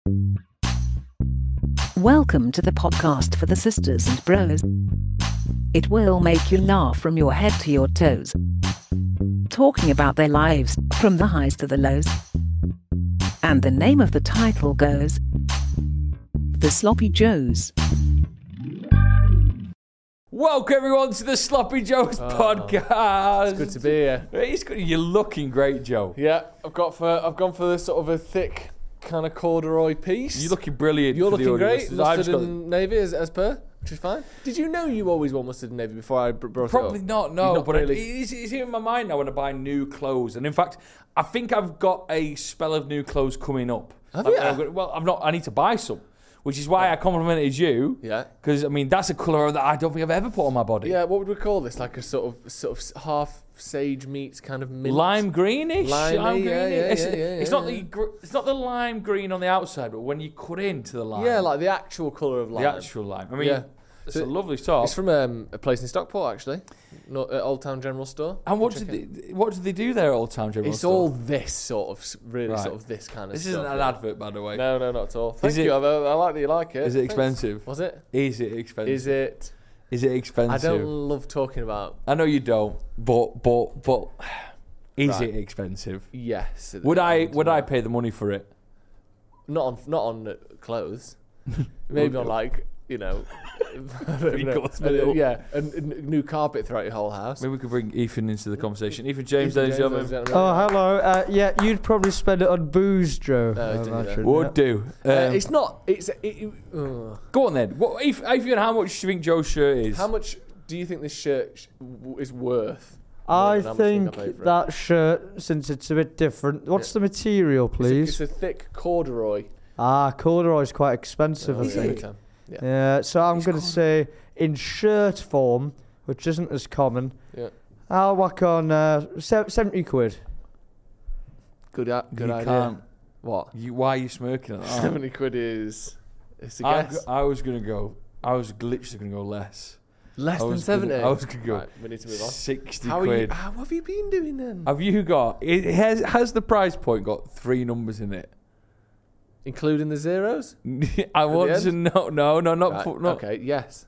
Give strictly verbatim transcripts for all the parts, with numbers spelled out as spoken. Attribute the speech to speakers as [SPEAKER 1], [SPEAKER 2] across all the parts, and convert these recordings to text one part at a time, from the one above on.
[SPEAKER 1] Welcome to the podcast for the sisters and bros. It will make you laugh from your head to your toes. Talking about their lives, from the highs to the lows. And the name of the title goes, The Sloppy Joes.
[SPEAKER 2] Welcome everyone to the Sloppy Joes
[SPEAKER 3] oh,
[SPEAKER 2] podcast.
[SPEAKER 3] It's good to be here.
[SPEAKER 2] It's good. You're looking great, Joe.
[SPEAKER 3] Yeah, I've got for I've gone for this sort of a thick kind of corduroy piece.
[SPEAKER 2] You're looking brilliant.
[SPEAKER 3] You're
[SPEAKER 2] for the
[SPEAKER 3] looking great.
[SPEAKER 2] audience. I've
[SPEAKER 3] Mustard
[SPEAKER 2] just got-
[SPEAKER 3] and navy as, as per, which is fine. Did you know you always wore mustard and navy before I br- brought
[SPEAKER 2] Probably
[SPEAKER 3] it up?
[SPEAKER 2] not, no.
[SPEAKER 3] You've not
[SPEAKER 2] but
[SPEAKER 3] really-
[SPEAKER 2] it, it's, it's in my mind now when I buy new clothes. And in fact, I think I've got a spell of new clothes coming up.
[SPEAKER 3] Have
[SPEAKER 2] I've-
[SPEAKER 3] you?
[SPEAKER 2] I've got- well, I'm not. I need to buy some, which is why I complimented you.
[SPEAKER 3] Yeah.
[SPEAKER 2] Because I mean, that's a colour that I don't think I've ever put on my body.
[SPEAKER 3] Yeah, what would we call this? Like a sort of sort of half sage meets kind of mint.
[SPEAKER 2] Lime greenish.
[SPEAKER 3] Limey,
[SPEAKER 2] lime
[SPEAKER 3] yeah,
[SPEAKER 2] greenish.
[SPEAKER 3] yeah,
[SPEAKER 2] it's,
[SPEAKER 3] yeah, yeah,
[SPEAKER 2] it's
[SPEAKER 3] yeah,
[SPEAKER 2] not
[SPEAKER 3] yeah.
[SPEAKER 2] the gr- it's not the lime green on the outside, but when you cut into the lime.
[SPEAKER 3] Yeah, like the actual colour of lime.
[SPEAKER 2] the actual lime. I mean,
[SPEAKER 3] Yeah.
[SPEAKER 2] it's
[SPEAKER 3] So
[SPEAKER 2] a lovely top.
[SPEAKER 3] It's from um, a place in Stockport, actually. Not at Old Town General Store.
[SPEAKER 2] And what
[SPEAKER 3] Check
[SPEAKER 2] did
[SPEAKER 3] it.
[SPEAKER 2] they, what did they do there at Old Town General
[SPEAKER 3] It's
[SPEAKER 2] Store?
[SPEAKER 3] all this sort of, s- really
[SPEAKER 2] Right.
[SPEAKER 3] sort of this kind of
[SPEAKER 2] This
[SPEAKER 3] stuff.
[SPEAKER 2] isn't an
[SPEAKER 3] yeah.
[SPEAKER 2] advert, by the way.
[SPEAKER 3] No, no, not at all. Thank
[SPEAKER 2] Is
[SPEAKER 3] you.
[SPEAKER 2] it-
[SPEAKER 3] I, I like that you like it.
[SPEAKER 2] Is it
[SPEAKER 3] Thanks.
[SPEAKER 2] expensive?
[SPEAKER 3] Was it?
[SPEAKER 2] Is it expensive?
[SPEAKER 3] Is it?
[SPEAKER 2] Is it expensive?
[SPEAKER 3] I don't love talking about.
[SPEAKER 2] I know you don't, but but but is
[SPEAKER 3] Right.
[SPEAKER 2] it expensive?
[SPEAKER 3] Yes. at the
[SPEAKER 2] Would I
[SPEAKER 3] moment,
[SPEAKER 2] would
[SPEAKER 3] yeah.
[SPEAKER 2] I pay the money for it?
[SPEAKER 3] Not on not on uh, clothes. Maybe on like you know. I don't know.
[SPEAKER 2] course
[SPEAKER 3] Uh,
[SPEAKER 2] meal.
[SPEAKER 3] yeah, a, a new carpet throughout your whole house.
[SPEAKER 2] Maybe we could bring Ethan into the conversation. Ethan James,
[SPEAKER 3] Ethan
[SPEAKER 2] ladies and
[SPEAKER 3] James,
[SPEAKER 2] gentlemen.
[SPEAKER 3] ladies and
[SPEAKER 4] Oh,
[SPEAKER 3] gentlemen.
[SPEAKER 4] hello. Uh, yeah, you'd probably spend it on booze, Joe.
[SPEAKER 3] No,
[SPEAKER 4] I
[SPEAKER 3] I didn't,
[SPEAKER 4] imagine,
[SPEAKER 3] yeah.
[SPEAKER 2] Would do. Um,
[SPEAKER 3] Uh, it's not. It's. It, it, uh,
[SPEAKER 2] go on then. What, Ethan, Ethan, how much do you think Joe's shirt is?
[SPEAKER 3] how much do you think this shirt sh- w- is worth?
[SPEAKER 4] I
[SPEAKER 3] More than how much you
[SPEAKER 4] think
[SPEAKER 3] I paid for it?
[SPEAKER 4] that shirt, since it's a bit different. What's
[SPEAKER 3] Yeah.
[SPEAKER 4] the material,
[SPEAKER 3] It's a,
[SPEAKER 4] please?
[SPEAKER 3] it's a thick corduroy.
[SPEAKER 4] Ah, corduroy's quite expensive,
[SPEAKER 3] Oh,
[SPEAKER 4] I
[SPEAKER 3] yeah,
[SPEAKER 4] think.
[SPEAKER 3] Tom. Yeah.
[SPEAKER 4] Yeah, so I'm
[SPEAKER 2] It's
[SPEAKER 4] going to say in shirt form, which isn't as common,
[SPEAKER 3] Yeah.
[SPEAKER 4] I'll whack on uh, se- seventy quid.
[SPEAKER 3] Good. a- Good
[SPEAKER 2] you
[SPEAKER 3] idea.
[SPEAKER 2] can't.
[SPEAKER 3] What?
[SPEAKER 2] You, why are you smirking at that?
[SPEAKER 3] Seventy quid is. It's a
[SPEAKER 2] I,
[SPEAKER 3] guess.
[SPEAKER 2] I was gonna go. I was literally gonna go less.
[SPEAKER 3] Less
[SPEAKER 2] I
[SPEAKER 3] than
[SPEAKER 2] was gonna-
[SPEAKER 3] seventy.
[SPEAKER 2] I was gonna go
[SPEAKER 3] Right, we need to move on.
[SPEAKER 2] Sixty
[SPEAKER 3] How are you?
[SPEAKER 2] quid.
[SPEAKER 3] How have you been doing then?
[SPEAKER 2] Have you got? It has. Has the price point got three numbers in it?
[SPEAKER 3] Including the zeros?
[SPEAKER 2] I want
[SPEAKER 3] end?
[SPEAKER 2] to know. No, no, not.
[SPEAKER 3] Right,
[SPEAKER 2] fu- not
[SPEAKER 3] Okay. Yes.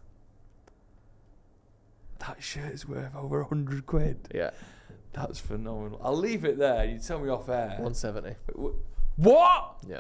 [SPEAKER 2] That shirt is worth over a hundred quid.
[SPEAKER 3] Yeah.
[SPEAKER 2] That's phenomenal. I'll leave it there. You tell me off air.
[SPEAKER 3] One seventy.
[SPEAKER 2] What?
[SPEAKER 3] Yeah.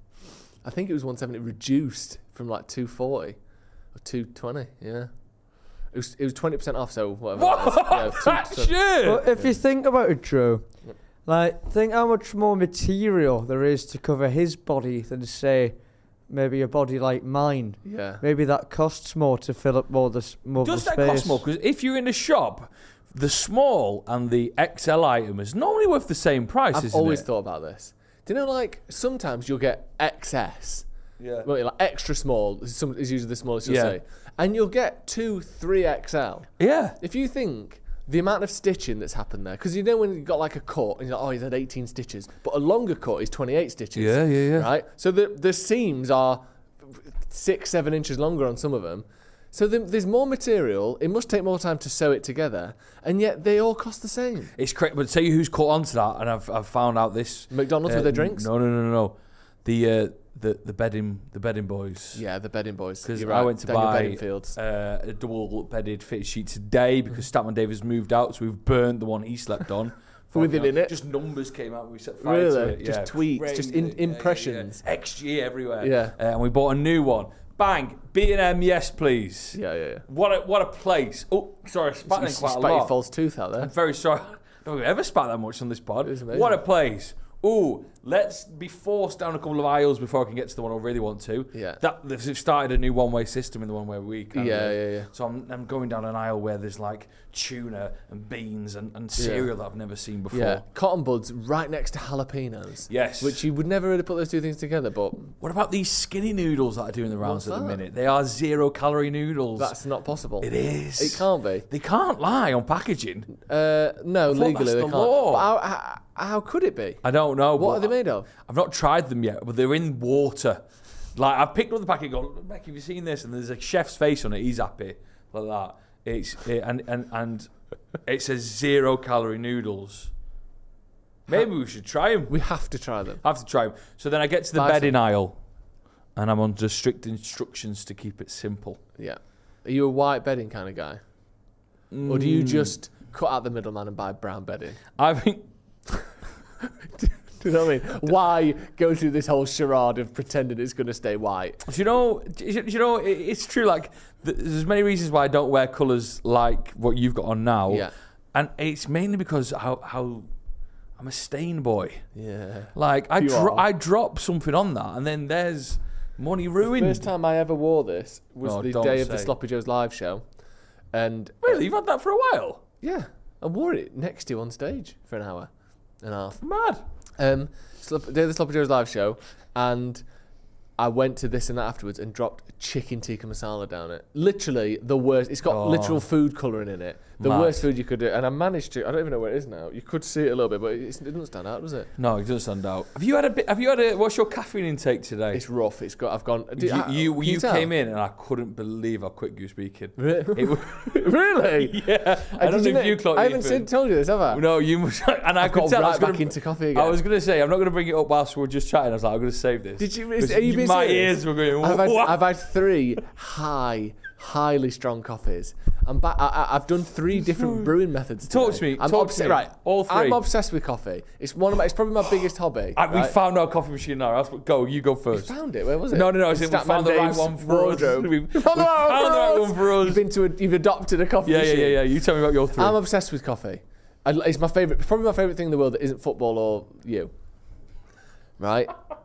[SPEAKER 3] I think it was one seventy reduced from like two forty or two twenty. Yeah. It was it was twenty percent off. So whatever.
[SPEAKER 2] What?
[SPEAKER 3] That is. Yeah,
[SPEAKER 2] that
[SPEAKER 3] two- two-
[SPEAKER 2] shirt?
[SPEAKER 4] But if you think about it, Joe,
[SPEAKER 3] Yep.
[SPEAKER 4] like, think how much more material there is to cover his body than, say, maybe a body like mine.
[SPEAKER 3] Yeah.
[SPEAKER 4] Maybe that costs more to fill up more the, s- more of
[SPEAKER 2] Does
[SPEAKER 4] the
[SPEAKER 2] that
[SPEAKER 4] space.
[SPEAKER 2] cost more? Because if you're in a shop, the small and the X L item is normally worth the same price,
[SPEAKER 3] I've
[SPEAKER 2] isn't
[SPEAKER 3] always
[SPEAKER 2] it?
[SPEAKER 3] thought about this. Do you know, like sometimes you'll get X S.
[SPEAKER 2] Yeah.
[SPEAKER 3] Well, like extra small is, some, is usually the smallest you'll
[SPEAKER 2] Yeah.
[SPEAKER 3] say, and you'll get two, three X L.
[SPEAKER 2] Yeah.
[SPEAKER 3] If you think the amount of stitching that's happened there, because you know when you've got like a cut and you're like, oh, he's had eighteen stitches, but a longer cut is twenty-eight stitches.
[SPEAKER 2] Yeah, yeah, yeah.
[SPEAKER 3] Right? So the the seams are six, seven inches longer on some of them. So the, there's more material. It must take more time to sew it together, and yet they all cost the same.
[SPEAKER 2] It's correct, but tell you who's caught on to that, and I've I've found out this.
[SPEAKER 3] McDonald's
[SPEAKER 2] uh,
[SPEAKER 3] with their drinks.
[SPEAKER 2] No, no, no, no, no. The uh, the the bedding the bedding boys.
[SPEAKER 3] Yeah, the bedding boys.
[SPEAKER 2] Because
[SPEAKER 3] You're
[SPEAKER 2] I
[SPEAKER 3] right.
[SPEAKER 2] went to
[SPEAKER 3] Daniel
[SPEAKER 2] buy
[SPEAKER 3] Bedingfields.
[SPEAKER 2] uh, a double bedded fitted sheet today because Statman Davis moved out, so we've burnt the one he slept on.
[SPEAKER 3] With it in it?
[SPEAKER 2] Just numbers came out. We set fire to
[SPEAKER 3] Really?
[SPEAKER 2] it.
[SPEAKER 3] Just
[SPEAKER 2] yeah.
[SPEAKER 3] tweets, just in-
[SPEAKER 2] Crazy. Yeah, yeah,
[SPEAKER 3] impressions.
[SPEAKER 2] yeah. X G everywhere.
[SPEAKER 3] Yeah.
[SPEAKER 2] Uh, and we bought a new one. Bang. B and M, yes, please.
[SPEAKER 3] Yeah, yeah, yeah.
[SPEAKER 2] What a what a place. Oh, sorry, I spat
[SPEAKER 3] You
[SPEAKER 2] in quite a
[SPEAKER 3] spat your
[SPEAKER 2] lot.
[SPEAKER 3] false tooth out there.
[SPEAKER 2] I'm very sorry. I don't think I've ever spat that much on this pod.
[SPEAKER 3] It was amazing.
[SPEAKER 2] What a place. Ooh, let's be forced down a couple of aisles before I can get to the one I really want to.
[SPEAKER 3] Yeah.
[SPEAKER 2] That they've started a new one-way system in the one where we kind
[SPEAKER 3] Yeah,
[SPEAKER 2] of,
[SPEAKER 3] yeah, yeah.
[SPEAKER 2] So I'm, I'm going down an aisle where there's like tuna and beans and, and cereal that I've never seen before.
[SPEAKER 3] Yeah, cotton buds right next to jalapenos.
[SPEAKER 2] Yes.
[SPEAKER 3] Which you would never really put those two things together, but
[SPEAKER 2] What about these skinny noodles that are doing the rounds
[SPEAKER 3] What's
[SPEAKER 2] at the
[SPEAKER 3] that?
[SPEAKER 2] minute? They are zero-calorie noodles.
[SPEAKER 3] that's not possible.
[SPEAKER 2] It is.
[SPEAKER 3] It can't be.
[SPEAKER 2] They can't lie on packaging.
[SPEAKER 3] Uh, no,
[SPEAKER 2] I thought
[SPEAKER 3] legally
[SPEAKER 2] that's
[SPEAKER 3] they
[SPEAKER 2] the
[SPEAKER 3] can't.
[SPEAKER 2] law.
[SPEAKER 3] But how, how, how could it be?
[SPEAKER 2] I don't know.
[SPEAKER 3] What
[SPEAKER 2] but
[SPEAKER 3] are they made of?
[SPEAKER 2] I've not tried them yet, but they're in water. Like, I've picked up the packet and gone, Becky, have you seen this? And there's a chef's face on it. He's happy. Like that. It's it, and, and, and it says zero calorie noodles. Maybe we should try them.
[SPEAKER 3] We have to try them.
[SPEAKER 2] I have to try them. So then I get to the
[SPEAKER 3] Buy
[SPEAKER 2] bedding aisle. and I'm under strict instructions to keep it simple.
[SPEAKER 3] Yeah. Are you a white bedding kind of guy? Or do you
[SPEAKER 2] Mm.
[SPEAKER 3] just cut out the middleman and buy brown bedding?
[SPEAKER 2] I think
[SPEAKER 3] Do you know what I mean? Why go through this whole charade of pretending it's going to stay white?
[SPEAKER 2] Do you know? Do you, do you know? it- It's true. Like, th- there's many reasons why I don't wear colours like what you've got on now,
[SPEAKER 3] Yeah.
[SPEAKER 2] and it's mainly because how how I'm a stain boy.
[SPEAKER 3] Yeah.
[SPEAKER 2] Like, I
[SPEAKER 3] You
[SPEAKER 2] dro-
[SPEAKER 3] are.
[SPEAKER 2] I drop something on that, and then there's money ruined.
[SPEAKER 3] First time I ever wore this was
[SPEAKER 2] Oh,
[SPEAKER 3] the
[SPEAKER 2] don't
[SPEAKER 3] day of the
[SPEAKER 2] say.
[SPEAKER 3] Sloppy Joe's live show, and
[SPEAKER 2] Really, you've had that for a while.
[SPEAKER 3] yeah, I wore it next to you on stage for an hour and a half.
[SPEAKER 2] Mad.
[SPEAKER 3] Um, Slop- day of the Sloppy Joe's live show, and I went to this and that afterwards and dropped chicken tikka masala down it. Literally the worst. It's got
[SPEAKER 2] Oh.
[SPEAKER 3] literal food colouring in it. The
[SPEAKER 2] Mad.
[SPEAKER 3] worst food you could do. And I managed to. I don't even know where it is now. You could see it a little bit, but it's, it doesn't stand out, does it?
[SPEAKER 2] No, it doesn't stand out. Have you had a bit? Have you had a? What's your caffeine intake today?
[SPEAKER 3] It's rough. It's got. I've gone. do-
[SPEAKER 2] you
[SPEAKER 3] I-
[SPEAKER 2] you,
[SPEAKER 3] can
[SPEAKER 2] you
[SPEAKER 3] tell?
[SPEAKER 2] came in and I couldn't believe how quick you were speaking.
[SPEAKER 3] Re-
[SPEAKER 2] It was,
[SPEAKER 3] really?
[SPEAKER 2] yeah, I don't
[SPEAKER 3] Did
[SPEAKER 2] know
[SPEAKER 3] you
[SPEAKER 2] if you clocked
[SPEAKER 3] I
[SPEAKER 2] it,
[SPEAKER 3] haven't
[SPEAKER 2] but-
[SPEAKER 3] said, told you this, have I?
[SPEAKER 2] No, you must. And I
[SPEAKER 3] I've
[SPEAKER 2] could
[SPEAKER 3] got
[SPEAKER 2] tell. I
[SPEAKER 3] right
[SPEAKER 2] was gonna,
[SPEAKER 3] back into coffee again.
[SPEAKER 2] I was going to say, I'm not going to bring it up whilst we're just chatting. I was like, I'm going to save this.
[SPEAKER 3] Did you?
[SPEAKER 2] Because
[SPEAKER 3] Are you being
[SPEAKER 2] my
[SPEAKER 3] serious?
[SPEAKER 2] ears were going.
[SPEAKER 3] I've had,
[SPEAKER 2] "What?"
[SPEAKER 3] I've had three high, highly strong coffees. I'm ba- I, I- I've done three different brewing methods.
[SPEAKER 2] Talk
[SPEAKER 3] today.
[SPEAKER 2] to me,
[SPEAKER 3] I'm
[SPEAKER 2] talk to
[SPEAKER 3] obse-
[SPEAKER 2] me.
[SPEAKER 3] Right,
[SPEAKER 2] All three.
[SPEAKER 3] I'm obsessed with coffee. It's one of my. It's probably my biggest hobby.
[SPEAKER 2] I, we
[SPEAKER 3] right?
[SPEAKER 2] found our coffee machine in our house. But go, you go
[SPEAKER 3] You
[SPEAKER 2] first.
[SPEAKER 3] found it. Where was it?
[SPEAKER 2] No, no, no. I
[SPEAKER 3] In
[SPEAKER 2] said we
[SPEAKER 3] Statman
[SPEAKER 2] found the right
[SPEAKER 3] Dave's
[SPEAKER 2] one for us.
[SPEAKER 3] wardrobe.
[SPEAKER 2] We,
[SPEAKER 3] You
[SPEAKER 2] we
[SPEAKER 3] found the right
[SPEAKER 2] found the right one for us.
[SPEAKER 3] You've been to. A, you've adopted a coffee
[SPEAKER 2] Yeah, yeah,
[SPEAKER 3] machine.
[SPEAKER 2] yeah, yeah. You tell me about your three.
[SPEAKER 3] I'm obsessed with coffee. I, it's my favorite. Probably my favorite thing in the world that isn't football or you. Right.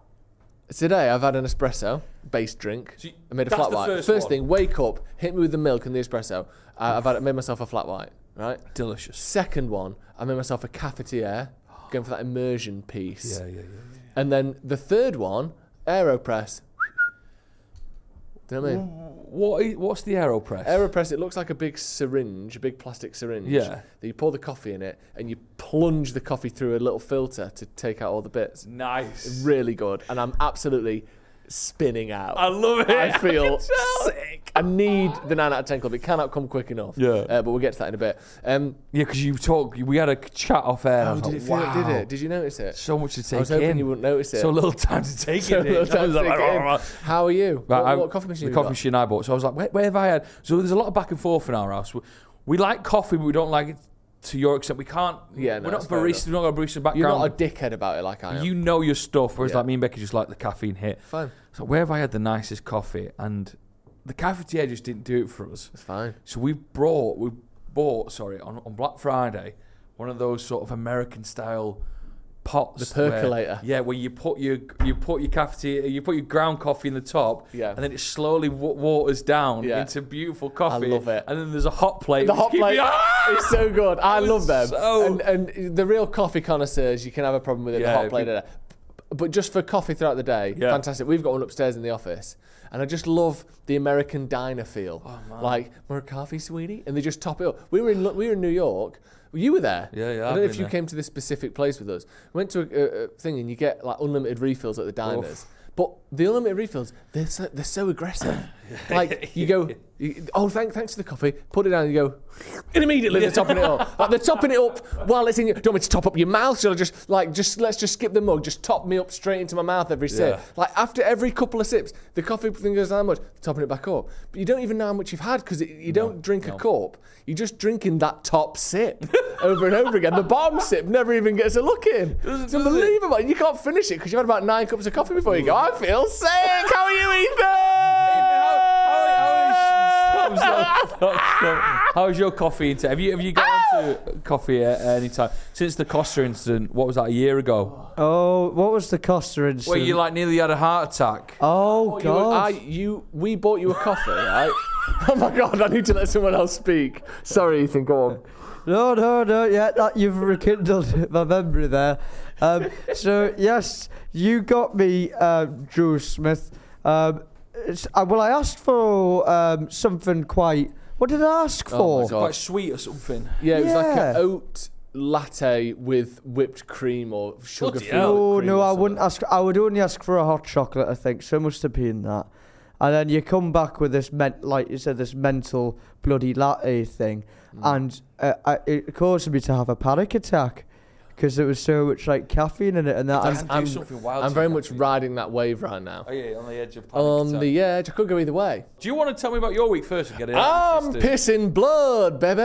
[SPEAKER 3] Today I've had an espresso based drink.
[SPEAKER 2] So you-
[SPEAKER 3] I made a
[SPEAKER 2] that's
[SPEAKER 3] flat
[SPEAKER 2] the
[SPEAKER 3] white.
[SPEAKER 2] first
[SPEAKER 3] First
[SPEAKER 2] one.
[SPEAKER 3] thing, wake up, hit me with the milk and the espresso. Uh, I've had, made myself a flat white. Right.
[SPEAKER 2] Delicious.
[SPEAKER 3] Second one, I made myself a cafetiere, going for that immersion piece.
[SPEAKER 2] Yeah, yeah, yeah.
[SPEAKER 3] And then the third one, AeroPress. Do you know what I mean?
[SPEAKER 2] What? Is, what's the AeroPress?
[SPEAKER 3] AeroPress, it looks like a big syringe, a big plastic syringe.
[SPEAKER 2] Yeah.
[SPEAKER 3] That you pour the coffee in it and you plunge the coffee through a little filter to take out all the bits.
[SPEAKER 2] Nice.
[SPEAKER 3] Really good. And I'm absolutely spinning out.
[SPEAKER 2] I love it.
[SPEAKER 3] I feel
[SPEAKER 2] can tell.
[SPEAKER 3] sick. I need the nine out of ten club. It cannot come quick enough.
[SPEAKER 2] Yeah.
[SPEAKER 3] Uh, but we'll get to that in a bit. Um,
[SPEAKER 2] Yeah, because you talk. We had a chat off air. and I
[SPEAKER 3] oh,
[SPEAKER 2] was
[SPEAKER 3] did
[SPEAKER 2] like,
[SPEAKER 3] it feel
[SPEAKER 2] wow.
[SPEAKER 3] Did it? Did you notice it?
[SPEAKER 2] So much to take
[SPEAKER 3] I was hoping
[SPEAKER 2] in.
[SPEAKER 3] you wouldn't notice it.
[SPEAKER 2] So little time to take
[SPEAKER 3] So
[SPEAKER 2] it in.
[SPEAKER 3] little time
[SPEAKER 2] I was
[SPEAKER 3] to
[SPEAKER 2] like,
[SPEAKER 3] take it in.
[SPEAKER 2] "Rah."
[SPEAKER 3] How are you?
[SPEAKER 2] Right,
[SPEAKER 3] what,
[SPEAKER 2] I-
[SPEAKER 3] what coffee machine
[SPEAKER 2] The
[SPEAKER 3] you
[SPEAKER 2] coffee
[SPEAKER 3] got?
[SPEAKER 2] machine I bought. So I was like, where, where have I had? So there's a lot of back and forth in our house. We, we like coffee, but we don't like it to your extent. We can't.
[SPEAKER 3] Yeah, no,
[SPEAKER 2] we're not
[SPEAKER 3] that's fair
[SPEAKER 2] baristas. We're not got a barista background.
[SPEAKER 3] You're not a dickhead about it like I am.
[SPEAKER 2] You know your stuff. Whereas
[SPEAKER 3] Yeah.
[SPEAKER 2] like me and Becky just like the caffeine hit.
[SPEAKER 3] Fine.
[SPEAKER 2] So where have I had the nicest coffee? And the cafetiere just didn't do it for us.
[SPEAKER 3] It's fine.
[SPEAKER 2] So we brought, we bought, sorry, on, on Black Friday, one of those sort of American style pots.
[SPEAKER 3] The percolator.
[SPEAKER 2] Where, yeah, where you put your you put your cafetiere, you put your ground coffee in the top,
[SPEAKER 3] Yeah.
[SPEAKER 2] and then it slowly w- waters down
[SPEAKER 3] Yeah.
[SPEAKER 2] into beautiful coffee.
[SPEAKER 3] love it.
[SPEAKER 2] And then there's a hot plate.
[SPEAKER 3] The
[SPEAKER 2] which
[SPEAKER 3] hot
[SPEAKER 2] keep
[SPEAKER 3] plate
[SPEAKER 2] you-
[SPEAKER 3] is so good. I
[SPEAKER 2] was
[SPEAKER 3] love them.
[SPEAKER 2] so-
[SPEAKER 3] And, and the real coffee connoisseurs, you can have a problem with it.
[SPEAKER 2] Yeah,
[SPEAKER 3] the hot
[SPEAKER 2] if
[SPEAKER 3] plate.
[SPEAKER 2] you-
[SPEAKER 3] there. But just for coffee throughout the day,
[SPEAKER 2] Yeah.
[SPEAKER 3] fantastic. We've got one upstairs in the office. And I just love the American diner feel.
[SPEAKER 2] Oh, man.
[SPEAKER 3] Like, more coffee, sweetie? And they just top it up. We were in we were in New York. You were there.
[SPEAKER 2] Yeah, yeah,
[SPEAKER 3] I
[SPEAKER 2] I've
[SPEAKER 3] don't know if
[SPEAKER 2] been
[SPEAKER 3] you
[SPEAKER 2] there.
[SPEAKER 3] came to this specific place with us. We went to a, a, a thing and you get like unlimited refills at the diners. But the unlimited refills, they're so, they're so aggressive. Like, you go, you, oh, thank, thanks for the coffee. Put it down and you go, and immediately they're topping it up. Like, they're topping it up while it's in your, do you want me to top up your mouth? Shall I just, like, just, let's just skip the mug. Just top me up straight into my mouth every sip.
[SPEAKER 2] Yeah.
[SPEAKER 3] Like, after every couple of sips, the coffee thing goes down much, topping it back up. But you don't even know how much you've had because you don't drink
[SPEAKER 2] no.
[SPEAKER 3] a cup. You're just drinking that top sip over and over again. The bottom sip never even gets a look in.
[SPEAKER 2] Does it-
[SPEAKER 3] It's
[SPEAKER 2] does it?
[SPEAKER 3] unbelievable. You can't finish it because you've had about nine cups of coffee before you go, I feel sick. How are you, Ethan?
[SPEAKER 2] How, how, how, stop, stop, stop. How's your coffee intake? Have you have you got onto coffee at any time since the Costa incident? What was that, a year ago?
[SPEAKER 4] Oh, what was the Costa incident?
[SPEAKER 2] Where you like nearly had a heart attack.
[SPEAKER 4] Oh,
[SPEAKER 3] You, were- I,
[SPEAKER 4] God.
[SPEAKER 3] you, we bought you a coffee, right? Oh my God, I need to let someone else speak. Sorry, Ethan, go on.
[SPEAKER 4] No, no, no. Yeah, that you've rekindled my memory there. Um, so yes, you got me, uh, Drew Smith. Um, it's, uh, well, I asked for um, something quite. What did I ask
[SPEAKER 3] Oh,
[SPEAKER 4] for?
[SPEAKER 3] my God.
[SPEAKER 2] Quite sweet or something.
[SPEAKER 3] Yeah, it was like
[SPEAKER 4] Yeah.
[SPEAKER 3] an oat latte with whipped cream or sugar-free
[SPEAKER 2] hell.
[SPEAKER 3] whipped
[SPEAKER 4] No,
[SPEAKER 3] cream
[SPEAKER 4] no,
[SPEAKER 3] or
[SPEAKER 4] I
[SPEAKER 3] something.
[SPEAKER 4] wouldn't ask. I would only ask for a hot chocolate. I think so. Must have been that. And then you come back with this, men- like you said, this mental bloody latte thing,
[SPEAKER 3] Mm.
[SPEAKER 4] and uh, I, it caused me to have a panic attack because there was so much like caffeine in it and that.
[SPEAKER 2] I
[SPEAKER 4] And
[SPEAKER 2] can do
[SPEAKER 3] I'm-
[SPEAKER 2] something wild.
[SPEAKER 3] I'm
[SPEAKER 2] to
[SPEAKER 3] very
[SPEAKER 2] you,
[SPEAKER 3] much
[SPEAKER 2] actually.
[SPEAKER 3] riding that wave right now.
[SPEAKER 2] Oh yeah, on the edge of panic
[SPEAKER 3] On
[SPEAKER 2] attack.
[SPEAKER 3] the edge, I could go either way.
[SPEAKER 2] Do you want to tell me about your week first and get it out?
[SPEAKER 3] I'm
[SPEAKER 2] of your
[SPEAKER 3] pissing
[SPEAKER 2] system?
[SPEAKER 3] blood, baby.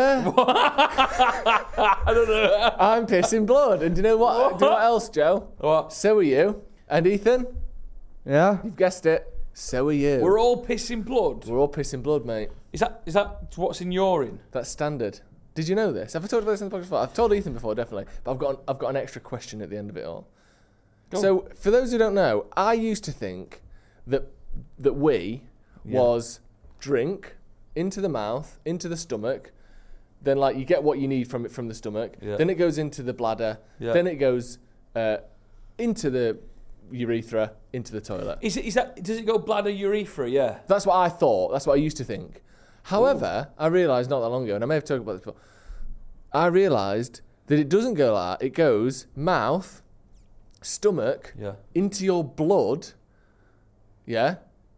[SPEAKER 2] I don't know.
[SPEAKER 3] I'm pissing blood. And do you know what? Do you know what else, Joe?
[SPEAKER 2] What?
[SPEAKER 3] So are you. And Ethan,
[SPEAKER 4] yeah,
[SPEAKER 3] you've guessed it. So are you.
[SPEAKER 2] We're all pissing blood.
[SPEAKER 3] We're all pissing blood, mate.
[SPEAKER 2] Is that is that what's in urine?
[SPEAKER 3] That's standard. Did you know this? Have I told you this in the podcast before? I've told Ethan before, definitely. But I've got an, I've got an extra question at the end of it all.
[SPEAKER 2] Go
[SPEAKER 3] So, for those who don't know, I used to think that that we
[SPEAKER 2] Yeah.
[SPEAKER 3] was drink into the mouth, into the stomach, then like you get what you need from it from the stomach.
[SPEAKER 2] Yeah.
[SPEAKER 3] Then it goes into the bladder.
[SPEAKER 2] Yeah.
[SPEAKER 3] Then it goes uh, into the urethra, into the toilet.
[SPEAKER 2] Is it is that does it go bladder urethra? Yeah.
[SPEAKER 3] That's what I thought. That's what I used to think. However, I realised not that long ago, and I may have talked about this before, I realised that it doesn't go like that. It goes mouth, stomach,
[SPEAKER 2] Yeah.
[SPEAKER 3] into your blood, yeah?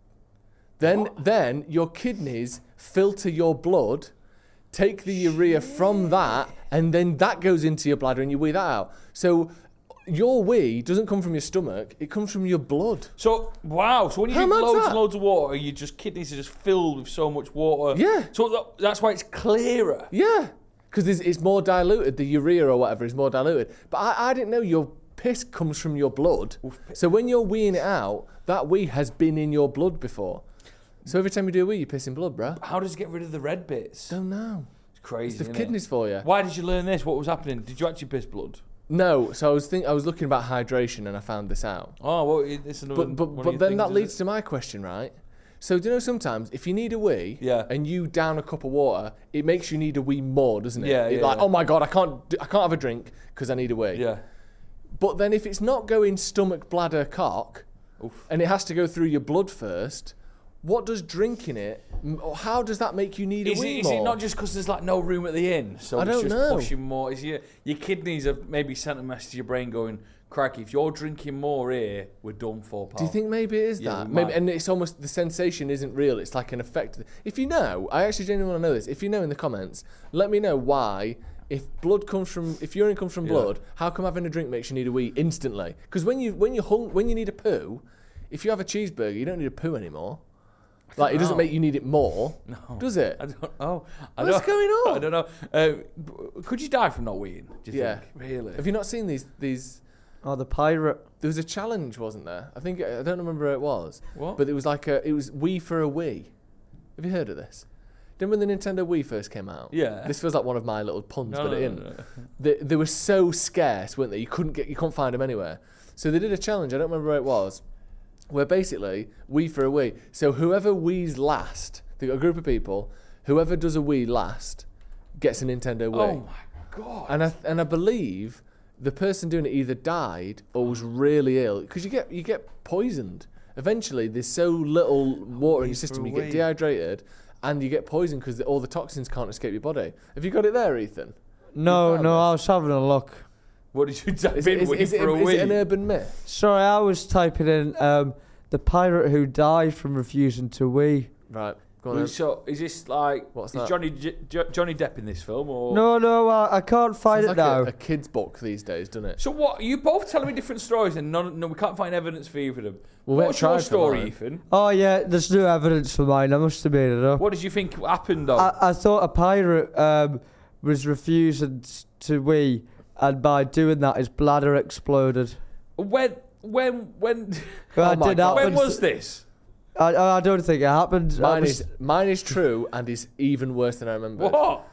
[SPEAKER 3] Then, then your kidneys filter your blood, take the urea from that, and then that goes into your bladder and you wee that out. So your wee doesn't come from your stomach, it comes from your blood.
[SPEAKER 2] So wow. So when you
[SPEAKER 3] How
[SPEAKER 2] drink
[SPEAKER 3] mad's
[SPEAKER 2] loads
[SPEAKER 3] that?
[SPEAKER 2] and loads of water, your just kidneys are just filled with so much water.
[SPEAKER 3] Yeah.
[SPEAKER 2] So that, that's why it's clearer.
[SPEAKER 3] Yeah, because it's more diluted. The urea or whatever is more diluted. But I, I didn't know your piss comes from your blood. So when you're weeing it out, that wee has been in your blood before. So every time you do a wee, you're pissing blood, bruh.
[SPEAKER 2] How does it get rid of the red bits?
[SPEAKER 3] Don't know.
[SPEAKER 2] It's crazy.
[SPEAKER 3] It's the
[SPEAKER 2] isn't
[SPEAKER 3] kidneys
[SPEAKER 2] It?
[SPEAKER 3] for you.
[SPEAKER 2] Why did you learn this? What was happening? Did you actually piss blood?
[SPEAKER 3] No, so I was think I was looking about hydration and I found this out.
[SPEAKER 2] Oh, well, it- it's another.
[SPEAKER 3] But but
[SPEAKER 2] one of
[SPEAKER 3] but
[SPEAKER 2] your
[SPEAKER 3] then
[SPEAKER 2] things,
[SPEAKER 3] that
[SPEAKER 2] is
[SPEAKER 3] leads
[SPEAKER 2] it?
[SPEAKER 3] to my question, right? So do you know sometimes if you need a wee
[SPEAKER 2] Yeah.
[SPEAKER 3] and you down a cup of water, it makes you need a wee more, doesn't it?
[SPEAKER 2] Yeah,
[SPEAKER 3] It's
[SPEAKER 2] yeah,
[SPEAKER 3] like,
[SPEAKER 2] yeah.
[SPEAKER 3] oh my god, I can't do, I can't have a drink because I need a wee.
[SPEAKER 2] Yeah.
[SPEAKER 3] But then if it's not going stomach, bladder, cock,
[SPEAKER 2] Oof.
[SPEAKER 3] and it has to go through your blood first, what does drinking it, m- or how does that make you need
[SPEAKER 2] Is
[SPEAKER 3] a
[SPEAKER 2] it,
[SPEAKER 3] wee
[SPEAKER 2] is
[SPEAKER 3] more?
[SPEAKER 2] it not just because there's like no room at the inn, so
[SPEAKER 3] I
[SPEAKER 2] it's
[SPEAKER 3] don't
[SPEAKER 2] just
[SPEAKER 3] know.
[SPEAKER 2] pushing more? Is your your kidneys have maybe sent a message to your brain going, "Cracky, if you're drinking more here, we're done for, pal."
[SPEAKER 3] Do you think maybe it is
[SPEAKER 2] Yeah,
[SPEAKER 3] that?
[SPEAKER 2] we
[SPEAKER 3] Maybe,
[SPEAKER 2] might.
[SPEAKER 3] and it's almost the sensation isn't real. It's like an effect. If you know, I actually genuinely want to know this. If you know in the comments, let me know why. If blood comes from, if urine comes from
[SPEAKER 2] Yeah.
[SPEAKER 3] blood, how come having a drink makes you need a wee instantly? Because when you when you hung, when you need a poo, if you have a cheeseburger, you don't need a poo anymore. Like it doesn't
[SPEAKER 2] know.
[SPEAKER 3] make you need it more,
[SPEAKER 2] No.
[SPEAKER 3] does it?
[SPEAKER 2] I don't know. I
[SPEAKER 3] What's
[SPEAKER 2] don't,
[SPEAKER 3] going on?
[SPEAKER 2] I don't know. Uh, b- could you die from not weeing? Do you
[SPEAKER 3] Yeah.
[SPEAKER 2] think? Really?
[SPEAKER 3] Have you not seen these these?
[SPEAKER 4] oh the pirate.
[SPEAKER 3] There was a challenge, wasn't there? I think I don't remember where it was,
[SPEAKER 2] What?
[SPEAKER 3] but it was like a it was Wii for a Wii. Have you heard of this? Do you remember when the Nintendo Wii first came out?
[SPEAKER 2] Yeah.
[SPEAKER 3] This feels like one of my little puns,
[SPEAKER 2] No,
[SPEAKER 3] but
[SPEAKER 2] no,
[SPEAKER 3] it
[SPEAKER 2] no,
[SPEAKER 3] isn't.
[SPEAKER 2] no.
[SPEAKER 3] They, they were so scarce, weren't they? You couldn't get, you couldn't find them anywhere. So they did a challenge. I don't remember where it was, where basically Wii for a Wii. So whoever Wii's last, they got a group of people. Whoever does a Wii last gets a Nintendo Wii.
[SPEAKER 2] Oh my god.
[SPEAKER 3] And I and I believe the person doing it either died or was really ill because you get you get poisoned. Eventually, there's so little water in your
[SPEAKER 2] for
[SPEAKER 3] system,
[SPEAKER 2] a
[SPEAKER 3] you get
[SPEAKER 2] wee.
[SPEAKER 3] dehydrated, and you get poisoned because all the toxins can't escape your body. Have you got it there, Ethan?
[SPEAKER 4] No,
[SPEAKER 3] found
[SPEAKER 4] no,
[SPEAKER 3] this?
[SPEAKER 4] I was having a look.
[SPEAKER 2] What did you type
[SPEAKER 3] Is,
[SPEAKER 2] in?
[SPEAKER 3] is,
[SPEAKER 2] wee
[SPEAKER 3] is, it,
[SPEAKER 2] for a
[SPEAKER 3] is
[SPEAKER 2] wee?
[SPEAKER 3] it an urban myth?
[SPEAKER 4] Sorry, I was typing in um, the pirate who died from refusing to wee.
[SPEAKER 3] Right, go on.
[SPEAKER 2] Well,
[SPEAKER 3] Then.
[SPEAKER 2] So is this like
[SPEAKER 3] What's
[SPEAKER 2] is
[SPEAKER 3] that?
[SPEAKER 2] Johnny J- J- Johnny Depp in this film or
[SPEAKER 4] No, no, I, I can't find
[SPEAKER 3] Sounds
[SPEAKER 4] it
[SPEAKER 3] like
[SPEAKER 4] now.
[SPEAKER 3] a, a kid's book these days, doesn't it?
[SPEAKER 2] So what? Are you both telling me different stories and none, no, we can't find evidence for either of them.
[SPEAKER 3] Well, we
[SPEAKER 2] What's
[SPEAKER 3] tried
[SPEAKER 2] your
[SPEAKER 3] for
[SPEAKER 2] story,
[SPEAKER 3] mine.
[SPEAKER 2] Ethan?
[SPEAKER 4] Oh yeah, there's no evidence for mine. I must have made it up.
[SPEAKER 2] What did you think happened though?
[SPEAKER 4] I, I thought a pirate um, was refusing s- to wee, and by doing that, his bladder exploded.
[SPEAKER 2] when when when
[SPEAKER 4] Well,
[SPEAKER 3] Oh
[SPEAKER 4] it
[SPEAKER 3] my
[SPEAKER 4] did
[SPEAKER 3] God.
[SPEAKER 4] happen.
[SPEAKER 2] when was this?
[SPEAKER 4] I, I don't think it happened. I
[SPEAKER 3] Mine
[SPEAKER 4] was-
[SPEAKER 3] is mine is true and is even worse than I remember.
[SPEAKER 2] What?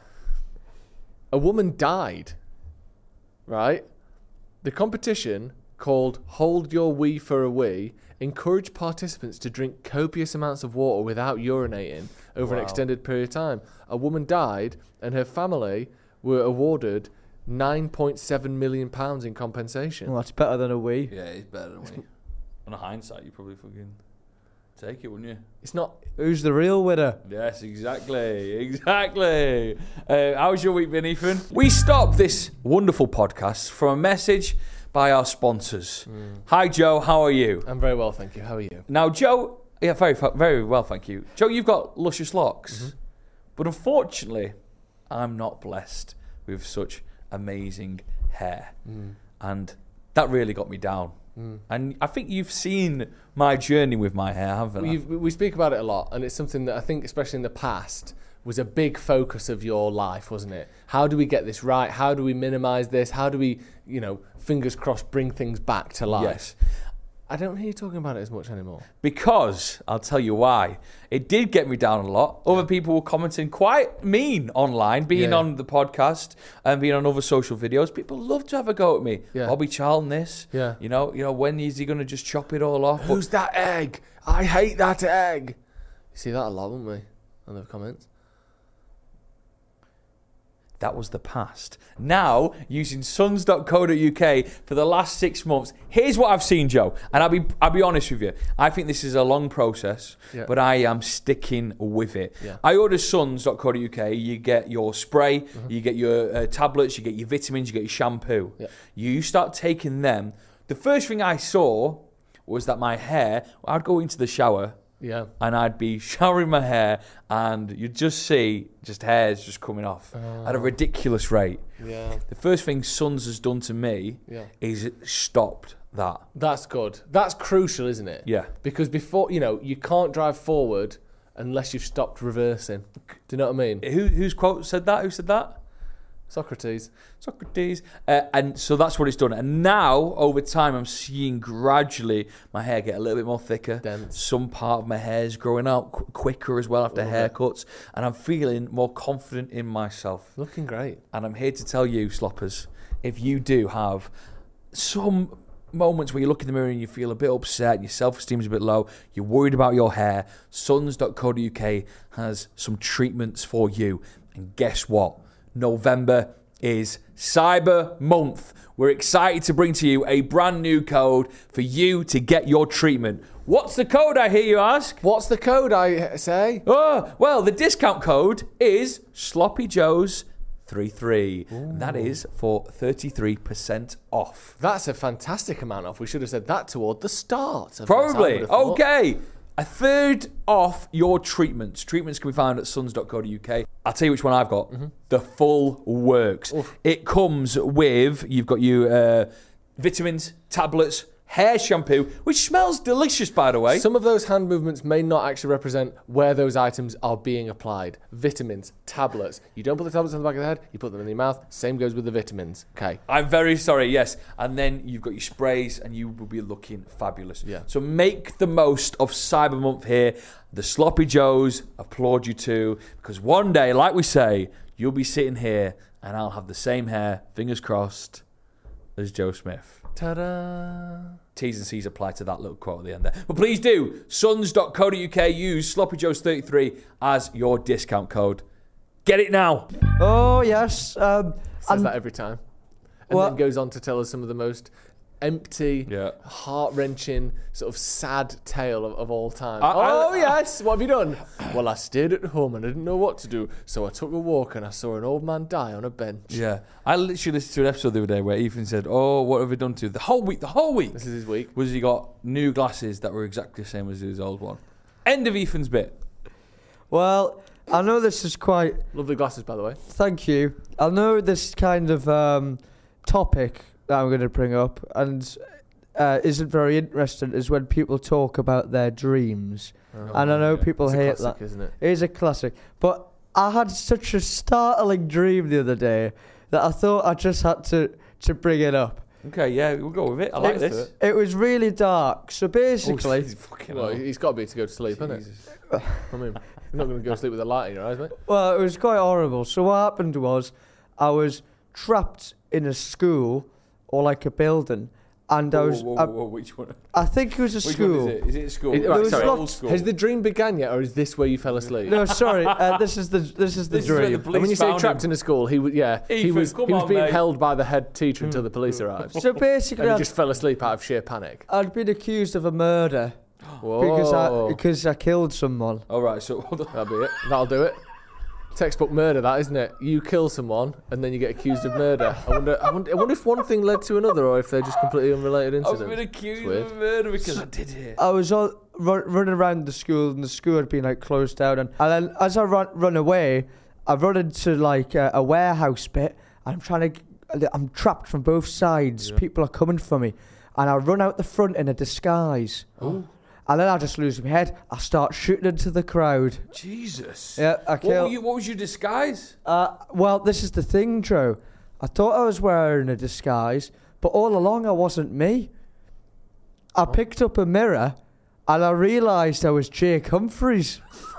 [SPEAKER 3] A woman died. Right? The competition, called Hold Your Wee for a Wee, encouraged participants to drink copious amounts of water without urinating over an
[SPEAKER 2] Wow.
[SPEAKER 3] extended period of time. A woman died and her family were awarded nine point seven million pounds in compensation.
[SPEAKER 4] Well, that's better than a wee.
[SPEAKER 2] Yeah, it's better than me. On a hindsight, you probably fucking take it, wouldn't you?
[SPEAKER 3] It's not
[SPEAKER 4] Who's the real winner?
[SPEAKER 2] Yes, exactly, exactly. Uh, how's your week been, Ethan? We stopped this wonderful podcast from a message by our sponsors. Hi, Joe. How are you?
[SPEAKER 3] I'm very well, thank you. How are you?
[SPEAKER 2] Now, Joe. Yeah, very, very well, thank you, Joe. You've got luscious locks, but unfortunately, I'm not blessed with such amazing hair.
[SPEAKER 3] Mm.
[SPEAKER 2] And that really got me down.
[SPEAKER 3] Mm.
[SPEAKER 2] And I think you've seen my journey with my hair, haven't
[SPEAKER 3] Well,
[SPEAKER 2] I?
[SPEAKER 3] you've, we speak about it a lot, and it's something that I think, especially in the past, was a big focus of your life, wasn't it? How do we get this right? How do we minimise this? How do we, you know, fingers crossed, bring things back to life?
[SPEAKER 2] Yes.
[SPEAKER 3] I don't hear you talking about it as much anymore.
[SPEAKER 2] Because, I'll tell you why, it did get me down a lot. Other people were commenting quite mean online, being
[SPEAKER 3] Yeah.
[SPEAKER 2] on the podcast and being on other social videos. People love to have a go at me.
[SPEAKER 3] Yeah.
[SPEAKER 2] Bobby Charlton this.
[SPEAKER 3] Yeah.
[SPEAKER 2] You know, you know, when is he going to just chop it all off?
[SPEAKER 3] Who's that egg? I hate that egg. You see that a lot, wouldn't we? On the comments.
[SPEAKER 2] That was the past. Now, using sons dot co dot U K for the last six months, here's what I've seen, Joe. And I'll be I'll be honest with you. I think this is a long process,
[SPEAKER 3] Yeah.
[SPEAKER 2] but I am sticking with it.
[SPEAKER 3] Yeah.
[SPEAKER 2] I ordered sons dot co dot U K. You get your spray,
[SPEAKER 3] Mm-hmm.
[SPEAKER 2] you get your uh, tablets, you get your vitamins, you get your shampoo.
[SPEAKER 3] Yeah.
[SPEAKER 2] You start taking them. The first thing I saw was that my hair, I'd go into the shower,
[SPEAKER 3] Yeah.
[SPEAKER 2] and I'd be showering my hair, and you'd just see just hairs just coming off at a ridiculous rate.
[SPEAKER 3] Yeah.
[SPEAKER 2] The first thing Sons has done to me
[SPEAKER 3] Yeah.
[SPEAKER 2] is it stopped that.
[SPEAKER 3] That's good. That's crucial, isn't it?
[SPEAKER 2] Yeah.
[SPEAKER 3] Because before, you know, you can't drive forward unless you've stopped reversing. Do you know what I mean?
[SPEAKER 2] Who, whose quote said that? Who said that?
[SPEAKER 3] Socrates.
[SPEAKER 2] Socrates. Uh, and so that's what it's done. And now, over time, I'm seeing gradually my hair get a little bit more thicker.
[SPEAKER 3] Dense.
[SPEAKER 2] Some part of my hair is growing out qu- quicker as well after
[SPEAKER 3] Love it.
[SPEAKER 2] haircuts. And I'm feeling more confident in myself.
[SPEAKER 3] Looking great.
[SPEAKER 2] And I'm here to tell you, sloppers, if you do have some moments where you look in the mirror and you feel a bit upset, your self-esteem is a bit low, you're worried about your hair, sons dot co dot U K has some treatments for you. And guess what? November is Cyber Month. We're excited to bring to you a brand new code for you to get your treatment. What's the code, I hear you ask?
[SPEAKER 3] What's the code, I say?
[SPEAKER 2] Oh, well, the discount code is Sloppy Joe's thirty-three. And that is for thirty-three percent off.
[SPEAKER 3] That's a fantastic amount off. We should have said that toward the start. Of this, I
[SPEAKER 2] Probably.
[SPEAKER 3] would have thought.
[SPEAKER 2] Okay. A third off your treatments. Treatments can be found at sons dot co dot U K. I'll tell you which one I've got.
[SPEAKER 3] Mm-hmm.
[SPEAKER 2] The full works. It comes with, you've got your uh, vitamins, tablets, hair shampoo, which smells delicious, by the way.
[SPEAKER 3] Some of those hand movements may not actually represent where those items are being applied. Vitamins, tablets. You don't put the tablets on the back of the head, you put them in your mouth. Same goes with the vitamins. Okay.
[SPEAKER 2] I'm very sorry, yes. And then you've got your sprays and you will be looking fabulous.
[SPEAKER 3] Yeah.
[SPEAKER 2] So make the most of Cyber Month here. The Sloppy Joes applaud you too, because one day, like we say, you'll be sitting here and I'll have the same hair, fingers crossed, as Joe Smith.
[SPEAKER 3] Ta-da.
[SPEAKER 2] T's and C's apply to that little quote at the end there. But please do, sons dot co dot U K, use Sloppy Joes thirty-three as your discount code. Get it now.
[SPEAKER 4] Oh, yes. Um,
[SPEAKER 3] Says
[SPEAKER 4] and-
[SPEAKER 3] that every time. And
[SPEAKER 4] What?
[SPEAKER 3] then goes on to tell us some of the most empty,
[SPEAKER 2] Yeah.
[SPEAKER 3] heart-wrenching, sort of sad tale of, of all time.
[SPEAKER 2] I- I-
[SPEAKER 3] oh, yes, what have you done? Well, I stayed at home and I didn't know what to do, so I took a walk and I saw an old man die on a bench.
[SPEAKER 2] Yeah. I literally listened to an episode the other day where Ethan said, oh, what have we done to the whole week? The whole week
[SPEAKER 3] This is his week.
[SPEAKER 2] was he got new glasses that were exactly the same as his old one. End of Ethan's bit.
[SPEAKER 4] well, I know this is quite.
[SPEAKER 3] Lovely glasses, by the way.
[SPEAKER 4] Thank you. I know this kind of um, topic that I'm going to bring up and uh, isn't very interesting is when people talk about their dreams. And I know people
[SPEAKER 3] It's a
[SPEAKER 4] hate
[SPEAKER 3] classic,
[SPEAKER 4] that.
[SPEAKER 3] isn't it?
[SPEAKER 4] It is a classic. But I had such a startling dream the other day that I thought I just had to, to bring it up.
[SPEAKER 2] Okay, yeah, we'll go with it. I like
[SPEAKER 3] Let's do
[SPEAKER 2] this.
[SPEAKER 3] it.
[SPEAKER 4] It was really dark. So basically,
[SPEAKER 2] Oh, fucking
[SPEAKER 3] Well,
[SPEAKER 2] hell.
[SPEAKER 3] he's got to be to go to sleep, isn't it?
[SPEAKER 2] Jesus.
[SPEAKER 3] I mean, you're not going to go to sleep with a light in your eyes, mate.
[SPEAKER 4] well, it was quite horrible. So what happened was I was trapped in a school or like a building, and I
[SPEAKER 2] Whoa,
[SPEAKER 4] was
[SPEAKER 2] whoa,
[SPEAKER 4] I,
[SPEAKER 2] whoa, whoa, which one?
[SPEAKER 4] I think it was a
[SPEAKER 2] Which
[SPEAKER 4] school.
[SPEAKER 2] one is it? Is it a school?
[SPEAKER 3] Is-
[SPEAKER 2] Is
[SPEAKER 3] right,
[SPEAKER 2] it
[SPEAKER 3] sorry.
[SPEAKER 2] old
[SPEAKER 4] lots-
[SPEAKER 2] school?
[SPEAKER 3] Has the dream begun yet, or is this where you fell asleep?
[SPEAKER 4] No, sorry. Uh, this is the this is the
[SPEAKER 2] This is where the
[SPEAKER 4] dream.
[SPEAKER 2] police
[SPEAKER 3] And when you say
[SPEAKER 2] found
[SPEAKER 3] trapped
[SPEAKER 2] him.
[SPEAKER 3] in a school, he was yeah, he
[SPEAKER 2] Ethan,
[SPEAKER 3] was
[SPEAKER 2] come
[SPEAKER 3] he was
[SPEAKER 2] on,
[SPEAKER 3] being
[SPEAKER 2] mate.
[SPEAKER 3] held by the head teacher until the police arrived.
[SPEAKER 4] So basically,
[SPEAKER 3] And he
[SPEAKER 4] I'd,
[SPEAKER 3] just fell asleep out of sheer panic.
[SPEAKER 4] I'd been accused of a murder
[SPEAKER 3] Whoa.
[SPEAKER 4] because I because I killed someone.
[SPEAKER 2] All right, so hold on.
[SPEAKER 3] That'll be it. That'll do it. Textbook murder, that isn't it? You kill someone and then you get accused of murder. I wonder. I wonder, I wonder if one thing led to another, or if they're just completely unrelated
[SPEAKER 2] I've been
[SPEAKER 3] incidents.
[SPEAKER 2] accused
[SPEAKER 3] weird.
[SPEAKER 2] of murder because I did it.
[SPEAKER 4] I was all run, running around the school, and the school had been like closed down. And, and then as I run run away, I run into like a, a warehouse bit. And I'm trying to I'm trapped from both sides.
[SPEAKER 2] Yeah.
[SPEAKER 4] People are coming for me, and I run out the front in a disguise.
[SPEAKER 3] Oh.
[SPEAKER 4] And then I just lose my head. I start shooting into the crowd.
[SPEAKER 2] Jesus.
[SPEAKER 4] Yeah, I
[SPEAKER 2] What,
[SPEAKER 4] kill.
[SPEAKER 2] were you, what was your disguise?
[SPEAKER 4] Uh, well, this is the thing, Joe. I thought I was wearing a disguise, but all along I wasn't me. I picked up a mirror, and I realised I was Jake Humphries,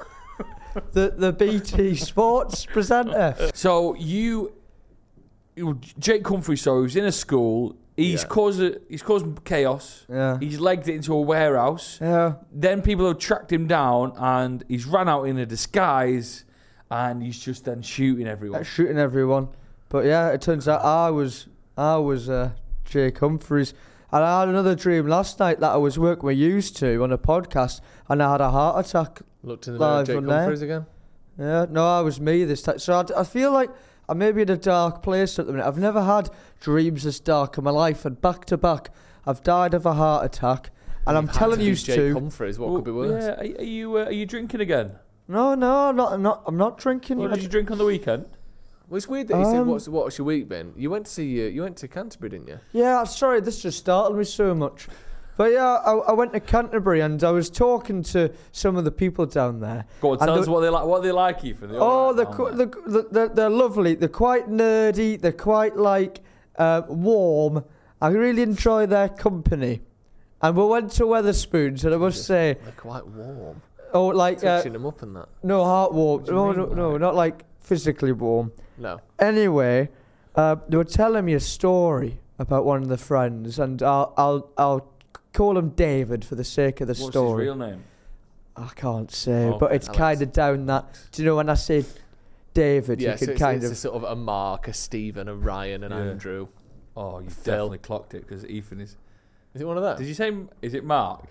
[SPEAKER 4] the the B T Sports presenter.
[SPEAKER 2] So you, you Jake Humphrey, so he was in a school. He's
[SPEAKER 3] Yeah.
[SPEAKER 2] caused a, he's caused chaos.
[SPEAKER 4] Yeah.
[SPEAKER 2] He's legged it into a warehouse.
[SPEAKER 4] Yeah.
[SPEAKER 2] Then people have tracked him down, and he's run out in a disguise, and he's just then shooting everyone.
[SPEAKER 4] Shooting everyone. But yeah, it turns out I was I was uh, Jake Humphries. And I had another dream last night that I was working with used to on a podcast, and I had a heart attack.
[SPEAKER 3] Looked in the mirror,
[SPEAKER 4] Live
[SPEAKER 3] Jake
[SPEAKER 4] on there.
[SPEAKER 3] Humphries again.
[SPEAKER 4] Yeah, no, I was me this time. So I, I feel like I'm maybe in a dark place at the minute. I've never had dreams this dark in my life, and back to back, I've died of a heart attack. And I'm
[SPEAKER 3] You've had
[SPEAKER 4] telling
[SPEAKER 3] to
[SPEAKER 4] you
[SPEAKER 3] be Jake
[SPEAKER 4] to.
[SPEAKER 3] Humphries, what
[SPEAKER 2] Well,
[SPEAKER 3] could be worse?
[SPEAKER 2] Yeah, are, are you uh, are you drinking again?
[SPEAKER 4] No, no, I'm not. I'm not. I'm not drinking.
[SPEAKER 2] What
[SPEAKER 4] I
[SPEAKER 2] did you drink on the weekend?
[SPEAKER 3] Well, it's weird that you said,
[SPEAKER 4] Um,
[SPEAKER 3] what's, what's your week been? You went to see, uh, you went to Canterbury, didn't you?
[SPEAKER 4] Yeah, I'm sorry, this just startled me so much. But yeah, I, I went to Canterbury and I was talking to some of the people down there.
[SPEAKER 2] Go on,
[SPEAKER 4] And
[SPEAKER 2] tell
[SPEAKER 4] the-
[SPEAKER 2] us what they like. What they like, Ethan. They're
[SPEAKER 4] Oh,
[SPEAKER 2] all
[SPEAKER 4] they're,
[SPEAKER 2] right
[SPEAKER 4] qu-
[SPEAKER 2] down
[SPEAKER 4] they're, they're, they're, they're lovely. They're quite nerdy. They're quite like uh, warm. I really enjoy their company. And we went to Weatherspoons, and I must say,
[SPEAKER 3] They're quite warm.
[SPEAKER 4] oh, like uh,
[SPEAKER 3] Touching them up and that.
[SPEAKER 4] no heart warm.
[SPEAKER 3] What do you
[SPEAKER 4] No,
[SPEAKER 3] mean,
[SPEAKER 4] no, no,
[SPEAKER 3] like?
[SPEAKER 4] not like physically warm.
[SPEAKER 3] No.
[SPEAKER 4] Anyway, uh, they were telling me a story about one of the friends, and I'll I'll I'll call him David for the sake of the
[SPEAKER 2] What's
[SPEAKER 4] story.
[SPEAKER 2] his real name?
[SPEAKER 4] I can't say,
[SPEAKER 2] Oh,
[SPEAKER 4] but it's
[SPEAKER 3] Alex.
[SPEAKER 4] kind of down that. Do you know when I say David,
[SPEAKER 3] Yeah,
[SPEAKER 4] you
[SPEAKER 3] so
[SPEAKER 4] can
[SPEAKER 3] it's,
[SPEAKER 4] kind
[SPEAKER 3] it's
[SPEAKER 4] of.
[SPEAKER 3] a sort of a Mark, a Stephen, a Ryan, and
[SPEAKER 2] Yeah.
[SPEAKER 3] Andrew.
[SPEAKER 2] Oh, you
[SPEAKER 3] Phil.
[SPEAKER 2] definitely clocked it because Ethan is.
[SPEAKER 3] Is it one of them?
[SPEAKER 2] Did you say? Is it Mark?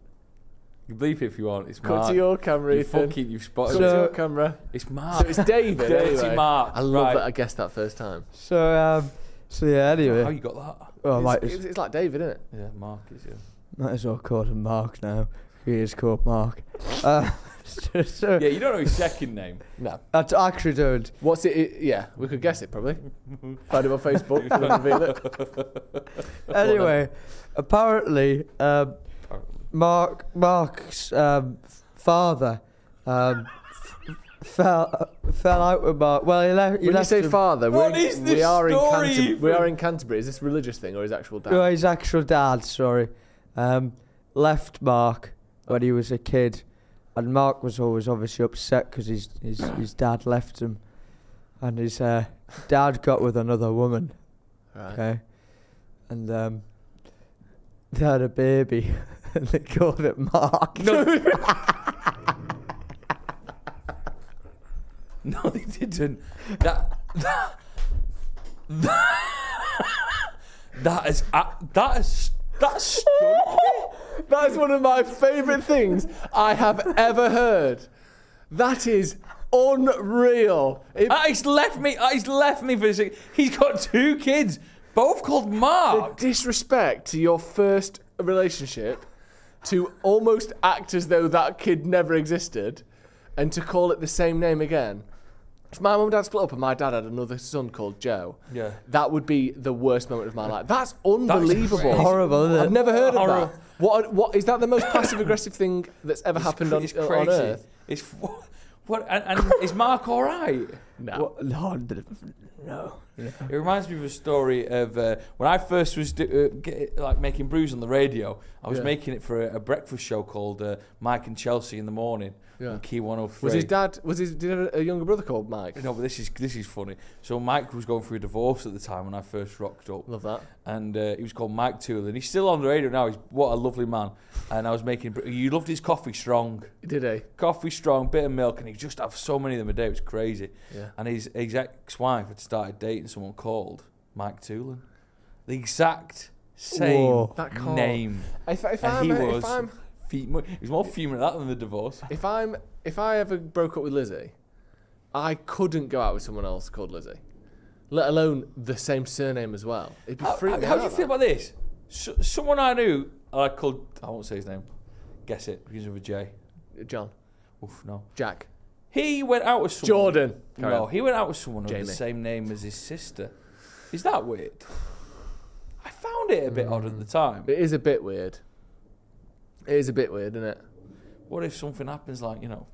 [SPEAKER 2] You bleep it if you want. It's
[SPEAKER 3] Cut
[SPEAKER 2] Mark.
[SPEAKER 3] to your camera,
[SPEAKER 2] You
[SPEAKER 3] Ethan.
[SPEAKER 2] fucking, you've
[SPEAKER 3] Cut
[SPEAKER 2] spotted
[SPEAKER 3] to
[SPEAKER 2] it.
[SPEAKER 3] your camera.
[SPEAKER 2] It's Mark.
[SPEAKER 3] So it's David,
[SPEAKER 2] Dirty
[SPEAKER 3] anyway.
[SPEAKER 2] Mark.
[SPEAKER 3] I love
[SPEAKER 2] right.
[SPEAKER 3] that I guessed that first time.
[SPEAKER 4] So um, so yeah. Anyway,
[SPEAKER 2] How you got that?
[SPEAKER 4] oh, I
[SPEAKER 3] it's,
[SPEAKER 4] might
[SPEAKER 3] it's,
[SPEAKER 4] as,
[SPEAKER 3] it's like David, isn't it?
[SPEAKER 2] Yeah, Mark is yeah.
[SPEAKER 4] might as well call him Mark now. He is called Mark. Uh, so, so
[SPEAKER 2] Yeah, you don't know his second name.
[SPEAKER 3] No.
[SPEAKER 4] I t- actually don't.
[SPEAKER 3] What's it, it? Yeah, we could guess it probably. Find him on Facebook. and then reveal it.
[SPEAKER 4] Anyway, apparently, um, Mark Mark's um, f- father um, f- fell fell out with Mark. Well, he left. He
[SPEAKER 3] When you
[SPEAKER 4] left
[SPEAKER 3] say
[SPEAKER 4] him-
[SPEAKER 3] father,
[SPEAKER 2] What
[SPEAKER 3] we're,
[SPEAKER 2] is
[SPEAKER 3] we
[SPEAKER 2] this
[SPEAKER 3] are in
[SPEAKER 2] story,
[SPEAKER 3] Canterbury. We
[SPEAKER 2] Ethan?
[SPEAKER 3] are in Canterbury. Is this religious thing or his actual dad?
[SPEAKER 4] No, his actual dad. Sorry, um, left Mark when he was a kid, and Mark was always obviously upset because his, his his dad left him, and his uh, dad got with another woman.
[SPEAKER 3] Right.
[SPEAKER 4] Okay, and um, they had a baby, and they called it Mark.
[SPEAKER 2] No. No, they didn't. That that that, that is uh, that is that's stunning.
[SPEAKER 3] That is one of my favourite things I have ever heard. That is unreal. It,
[SPEAKER 2] Uh, he's left me. Uh, he's left me for a second. He's got two kids, both called
[SPEAKER 3] the
[SPEAKER 2] Mark.
[SPEAKER 3] disrespect to your first relationship, to almost act as though that kid never existed, and to call it the same name again. If my mum and dad split up and my dad had another son called Joe,
[SPEAKER 2] Yeah.
[SPEAKER 3] that would be the worst moment of my life. That's unbelievable.
[SPEAKER 2] crazy.
[SPEAKER 4] Horrible, isn't it?
[SPEAKER 3] I've never heard of
[SPEAKER 2] Horrible.
[SPEAKER 3] that. What? What is that? The most passive aggressive thing that's ever
[SPEAKER 2] It's
[SPEAKER 3] happened
[SPEAKER 2] cra-
[SPEAKER 3] on,
[SPEAKER 2] it's
[SPEAKER 3] on
[SPEAKER 2] crazy.
[SPEAKER 3] Earth?
[SPEAKER 2] It's what? what and, and is Mark all right?
[SPEAKER 3] No.
[SPEAKER 4] What? No, no.
[SPEAKER 2] It reminds me of a story of uh, when I first was do, uh, get, like making brews on the radio. I was
[SPEAKER 3] Yeah.
[SPEAKER 2] making it for a, a breakfast show called uh, Mike and Chelsea in the morning
[SPEAKER 3] Yeah.
[SPEAKER 2] on Key one oh three.
[SPEAKER 3] Was his dad? Was his? Did he have a younger brother called Mike?
[SPEAKER 2] No, but this is this is funny. So Mike was going through a divorce at the time when I first rocked up,
[SPEAKER 3] Love that.
[SPEAKER 2] and uh, he was called Mike Toole, and he's still on the radio now. He's what a lovely man. And I was making. You loved his coffee strong,
[SPEAKER 3] Did he?
[SPEAKER 2] coffee strong, bit of milk, and he just have so many of them a day. It was crazy.
[SPEAKER 3] Yeah.
[SPEAKER 2] And his, his ex-wife had started dating someone called Mike Toolin. The exact same
[SPEAKER 4] Whoa.
[SPEAKER 3] That can't-
[SPEAKER 2] name.
[SPEAKER 3] If, if
[SPEAKER 2] And
[SPEAKER 3] I'm,
[SPEAKER 2] he
[SPEAKER 3] if
[SPEAKER 2] was
[SPEAKER 3] I'm,
[SPEAKER 2] fum- he was more fuming at that than the divorce.
[SPEAKER 3] if I'm, if I ever broke up with Lizzie, I couldn't go out with someone else called Lizzie, let alone the same surname as well. It'd be
[SPEAKER 2] How,
[SPEAKER 3] freaking
[SPEAKER 2] how,
[SPEAKER 3] me
[SPEAKER 2] how
[SPEAKER 3] out.
[SPEAKER 2] do you feel
[SPEAKER 3] that.
[SPEAKER 2] about this? So, someone I knew, I called, I won't say his name, guess it, begins with a J.
[SPEAKER 3] John,
[SPEAKER 2] Oof, no.
[SPEAKER 3] Jack,
[SPEAKER 2] He went out with someone.
[SPEAKER 3] Jordan? Carry
[SPEAKER 2] No,
[SPEAKER 3] on.
[SPEAKER 2] he went out with someone with
[SPEAKER 3] Jamie.
[SPEAKER 2] the same name as his sister. Is that weird? I found it a bit odd at the time.
[SPEAKER 3] It is a bit weird. It is a bit weird, isn't it?
[SPEAKER 2] What if something happens, like, you know,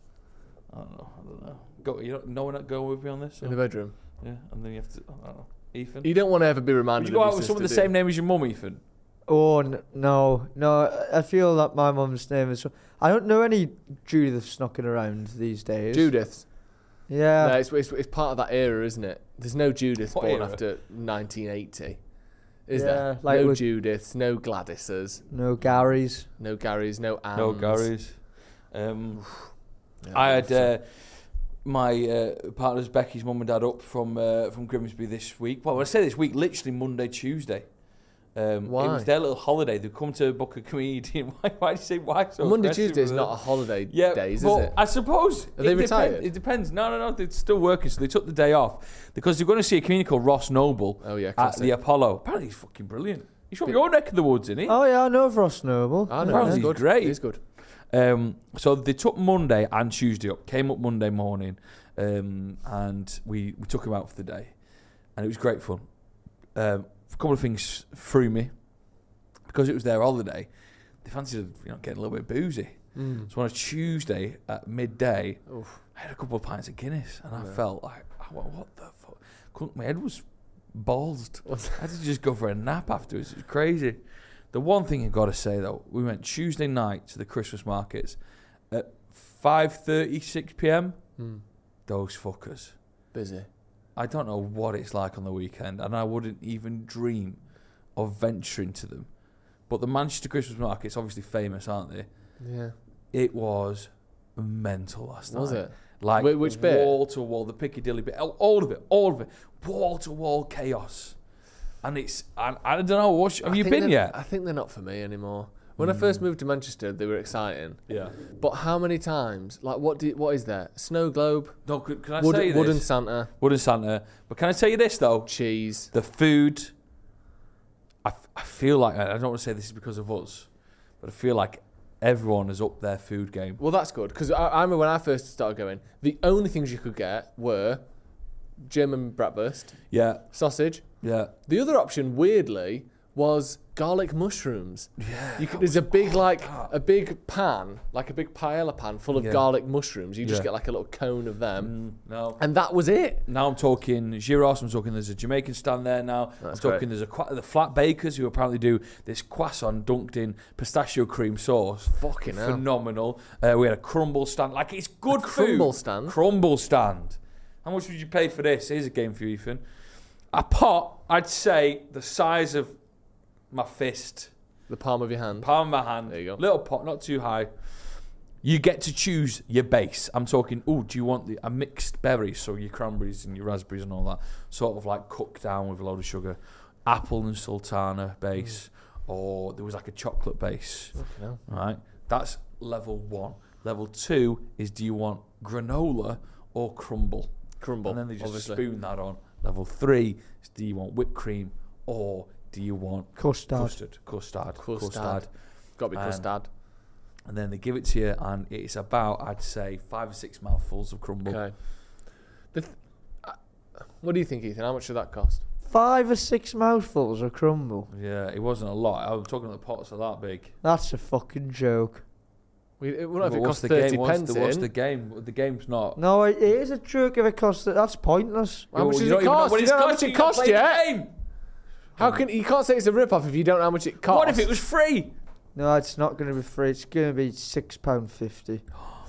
[SPEAKER 2] I don't know, I don't know. Go, you know, no one go with me on this? Or?
[SPEAKER 3] In the bedroom.
[SPEAKER 2] Yeah, and then you have to, I don't know. Ethan?
[SPEAKER 3] You don't want to ever be
[SPEAKER 2] Would
[SPEAKER 3] reminded
[SPEAKER 2] you go
[SPEAKER 3] of
[SPEAKER 2] out
[SPEAKER 3] your
[SPEAKER 2] with someone with the
[SPEAKER 3] sister,
[SPEAKER 2] same name as your mum, Ethan?
[SPEAKER 4] Oh, n- no. No, I feel that my mum's name is... I don't know any Judiths knocking around these
[SPEAKER 3] do you?
[SPEAKER 4] days.
[SPEAKER 3] Judith.
[SPEAKER 4] Yeah.
[SPEAKER 3] No, it's, it's, it's part of that era, isn't it? There's no Judith
[SPEAKER 2] What
[SPEAKER 3] born
[SPEAKER 2] era?
[SPEAKER 3] after nineteen eighty. Is
[SPEAKER 4] Yeah,
[SPEAKER 3] there?
[SPEAKER 4] like
[SPEAKER 3] no
[SPEAKER 4] with-
[SPEAKER 3] Judiths, no Gladyses,
[SPEAKER 4] No Garys.
[SPEAKER 3] no Garys, no Anns.
[SPEAKER 2] No, Gary's. Um,
[SPEAKER 3] Yeah,
[SPEAKER 2] I had
[SPEAKER 3] so-
[SPEAKER 2] uh, my uh, partner's Becky's mum and dad up from uh, from Grimsby this week. Well, when I say this week, literally Monday, Tuesday. Um,
[SPEAKER 3] Why?
[SPEAKER 2] It was their little holiday. They'd come to book a comedian. Why, why do you say why so
[SPEAKER 3] Monday,
[SPEAKER 2] aggressive
[SPEAKER 3] Tuesday is
[SPEAKER 2] with
[SPEAKER 3] not a
[SPEAKER 2] it?
[SPEAKER 3] holiday
[SPEAKER 2] Yeah,
[SPEAKER 3] days,
[SPEAKER 2] but
[SPEAKER 3] is it?
[SPEAKER 2] I suppose.
[SPEAKER 3] Are they
[SPEAKER 2] it
[SPEAKER 3] retired?
[SPEAKER 2] Depends, it depends. No, no, no. They're still working, so they took the day off because they're going to see a comedian called Ross Noble
[SPEAKER 3] Oh, yeah,
[SPEAKER 2] at
[SPEAKER 3] classic.
[SPEAKER 2] the Apollo. Apparently, he's fucking brilliant. He's from
[SPEAKER 3] Bit-
[SPEAKER 2] your neck of the woods, isn't he?
[SPEAKER 4] Oh, yeah, I know Ross Noble.
[SPEAKER 3] I know,
[SPEAKER 2] Apparently
[SPEAKER 3] he's
[SPEAKER 2] he's
[SPEAKER 3] good.
[SPEAKER 2] great.
[SPEAKER 3] He's good.
[SPEAKER 2] Um, so they took Monday and Tuesday up, came up Monday morning, um, and we, we took him out for the day. And it was great fun. Um, a couple of things threw me. Because it was their holiday, they fancied you know, getting a little bit boozy.
[SPEAKER 3] Mm.
[SPEAKER 2] So on a Tuesday at midday,
[SPEAKER 3] Oof.
[SPEAKER 2] I had a couple of pints of Guinness, and I
[SPEAKER 3] Yeah.
[SPEAKER 2] felt like, I went, what the fuck? Couldn't, my head was ballsed.
[SPEAKER 3] What's-
[SPEAKER 2] I had to just go for a nap afterwards. It was crazy. The one thing I've got to say, though, we went Tuesday night to the Christmas markets at five thirty, six p.m.
[SPEAKER 3] Mm.
[SPEAKER 2] Those fuckers.
[SPEAKER 3] Busy.
[SPEAKER 2] I don't know what it's like on the weekend, and I wouldn't even dream of venturing to them. But the Manchester Christmas markets, obviously famous, aren't they?
[SPEAKER 3] Yeah.
[SPEAKER 2] It was mental last night.
[SPEAKER 3] Was it?
[SPEAKER 2] Like
[SPEAKER 3] Wh- which bit?
[SPEAKER 2] wall to wall, the Piccadilly bit, all- all of it, all of it, wall to wall chaos. And it's, I, I don't know, what, have
[SPEAKER 3] I
[SPEAKER 2] you
[SPEAKER 3] think
[SPEAKER 2] been
[SPEAKER 3] they're-
[SPEAKER 2] yet?
[SPEAKER 3] I think they're not for me anymore. When I first moved to Manchester, they were exciting.
[SPEAKER 2] Yeah.
[SPEAKER 3] But how many times? Like, what do? What is there? Snow globe,
[SPEAKER 2] No, can, can I
[SPEAKER 3] wood,
[SPEAKER 2] tell you
[SPEAKER 3] wooden
[SPEAKER 2] this?
[SPEAKER 3] Santa,
[SPEAKER 2] Wooden Santa. But can I tell you this, though?
[SPEAKER 3] cheese.
[SPEAKER 2] The food, I, f- I feel like, I don't want to say this is because of us, but I feel like everyone has upped their food game.
[SPEAKER 3] Well, that's good because I, I remember when I first started going, the only things you could get were German bratwurst,
[SPEAKER 2] Yeah,
[SPEAKER 3] sausage.
[SPEAKER 2] yeah.
[SPEAKER 3] The other option, weirdly, was garlic mushrooms.
[SPEAKER 2] Yeah.
[SPEAKER 3] You could, there's a big like a big pan, like a big paella pan full of
[SPEAKER 2] Yeah.
[SPEAKER 3] garlic mushrooms. You just
[SPEAKER 2] Yeah.
[SPEAKER 3] get like a little cone of them,
[SPEAKER 2] Mm, no.
[SPEAKER 3] and that was it.
[SPEAKER 2] Now I'm talking gyros. I'm talking there's a Jamaican stand there now.
[SPEAKER 3] That's
[SPEAKER 2] I'm talking
[SPEAKER 3] great.
[SPEAKER 2] there's a qua- the flat bakers who apparently do this croissant dunked in pistachio cream sauce.
[SPEAKER 3] Fucking hell.
[SPEAKER 2] Phenomenal. Uh, we had a crumble stand. Like it's good
[SPEAKER 3] A
[SPEAKER 2] food.
[SPEAKER 3] crumble stand?
[SPEAKER 2] Crumble stand. How much would you pay for this? Here's a game for you, Ethan. A pot, I'd say the size of my fist,
[SPEAKER 3] The palm of your hand.
[SPEAKER 2] palm of my hand.
[SPEAKER 3] There you go.
[SPEAKER 2] Little pot, not too high. You get to choose your base. I'm talking, oh, do you want the, a mixed berry? So your cranberries and your raspberries and all that. Sort of like cooked down with a load of sugar. Apple and sultana base.
[SPEAKER 3] Mm.
[SPEAKER 2] Or there was like a chocolate base.
[SPEAKER 3] Fucking hell.
[SPEAKER 2] Right? That's level one. Level two is do you want granola or crumble?
[SPEAKER 3] Crumble.
[SPEAKER 2] And then they just
[SPEAKER 3] obviously.
[SPEAKER 2] spoon that on. Level three is do you want whipped cream or do you want
[SPEAKER 4] Custard.
[SPEAKER 2] custard? Custard.
[SPEAKER 3] Custard. Got to be
[SPEAKER 2] Um,
[SPEAKER 3] custard.
[SPEAKER 2] And then they give it to you, and it's about, I'd say, five or six mouthfuls of crumble.
[SPEAKER 3] Okay. The th- uh, what do you think, Ethan? How much did that cost?
[SPEAKER 4] Five or six mouthfuls of crumble.
[SPEAKER 2] Yeah, it wasn't a lot. I was talking about the pots are that big.
[SPEAKER 4] That's a fucking joke.
[SPEAKER 3] We, it wouldn't have
[SPEAKER 2] But
[SPEAKER 3] it
[SPEAKER 2] what's
[SPEAKER 3] cost
[SPEAKER 2] the
[SPEAKER 3] thirty
[SPEAKER 2] game? What's
[SPEAKER 3] pence
[SPEAKER 2] the, what's
[SPEAKER 3] in.
[SPEAKER 2] the game? The game's not.
[SPEAKER 4] No, it is a joke if it costs. That's pointless.
[SPEAKER 3] How much
[SPEAKER 2] You
[SPEAKER 3] does
[SPEAKER 2] don't
[SPEAKER 3] it
[SPEAKER 2] even know
[SPEAKER 3] cost?
[SPEAKER 2] what
[SPEAKER 3] You
[SPEAKER 2] it's
[SPEAKER 3] don't know how much
[SPEAKER 2] costing,
[SPEAKER 3] it
[SPEAKER 2] you've not
[SPEAKER 3] cost
[SPEAKER 2] played the
[SPEAKER 3] yet.
[SPEAKER 2] game.
[SPEAKER 3] How can you can't say it's a rip off if you don't know how much it costs?
[SPEAKER 2] What if it was free?
[SPEAKER 4] No, it's not going to be free. It's going to be six pound fifty.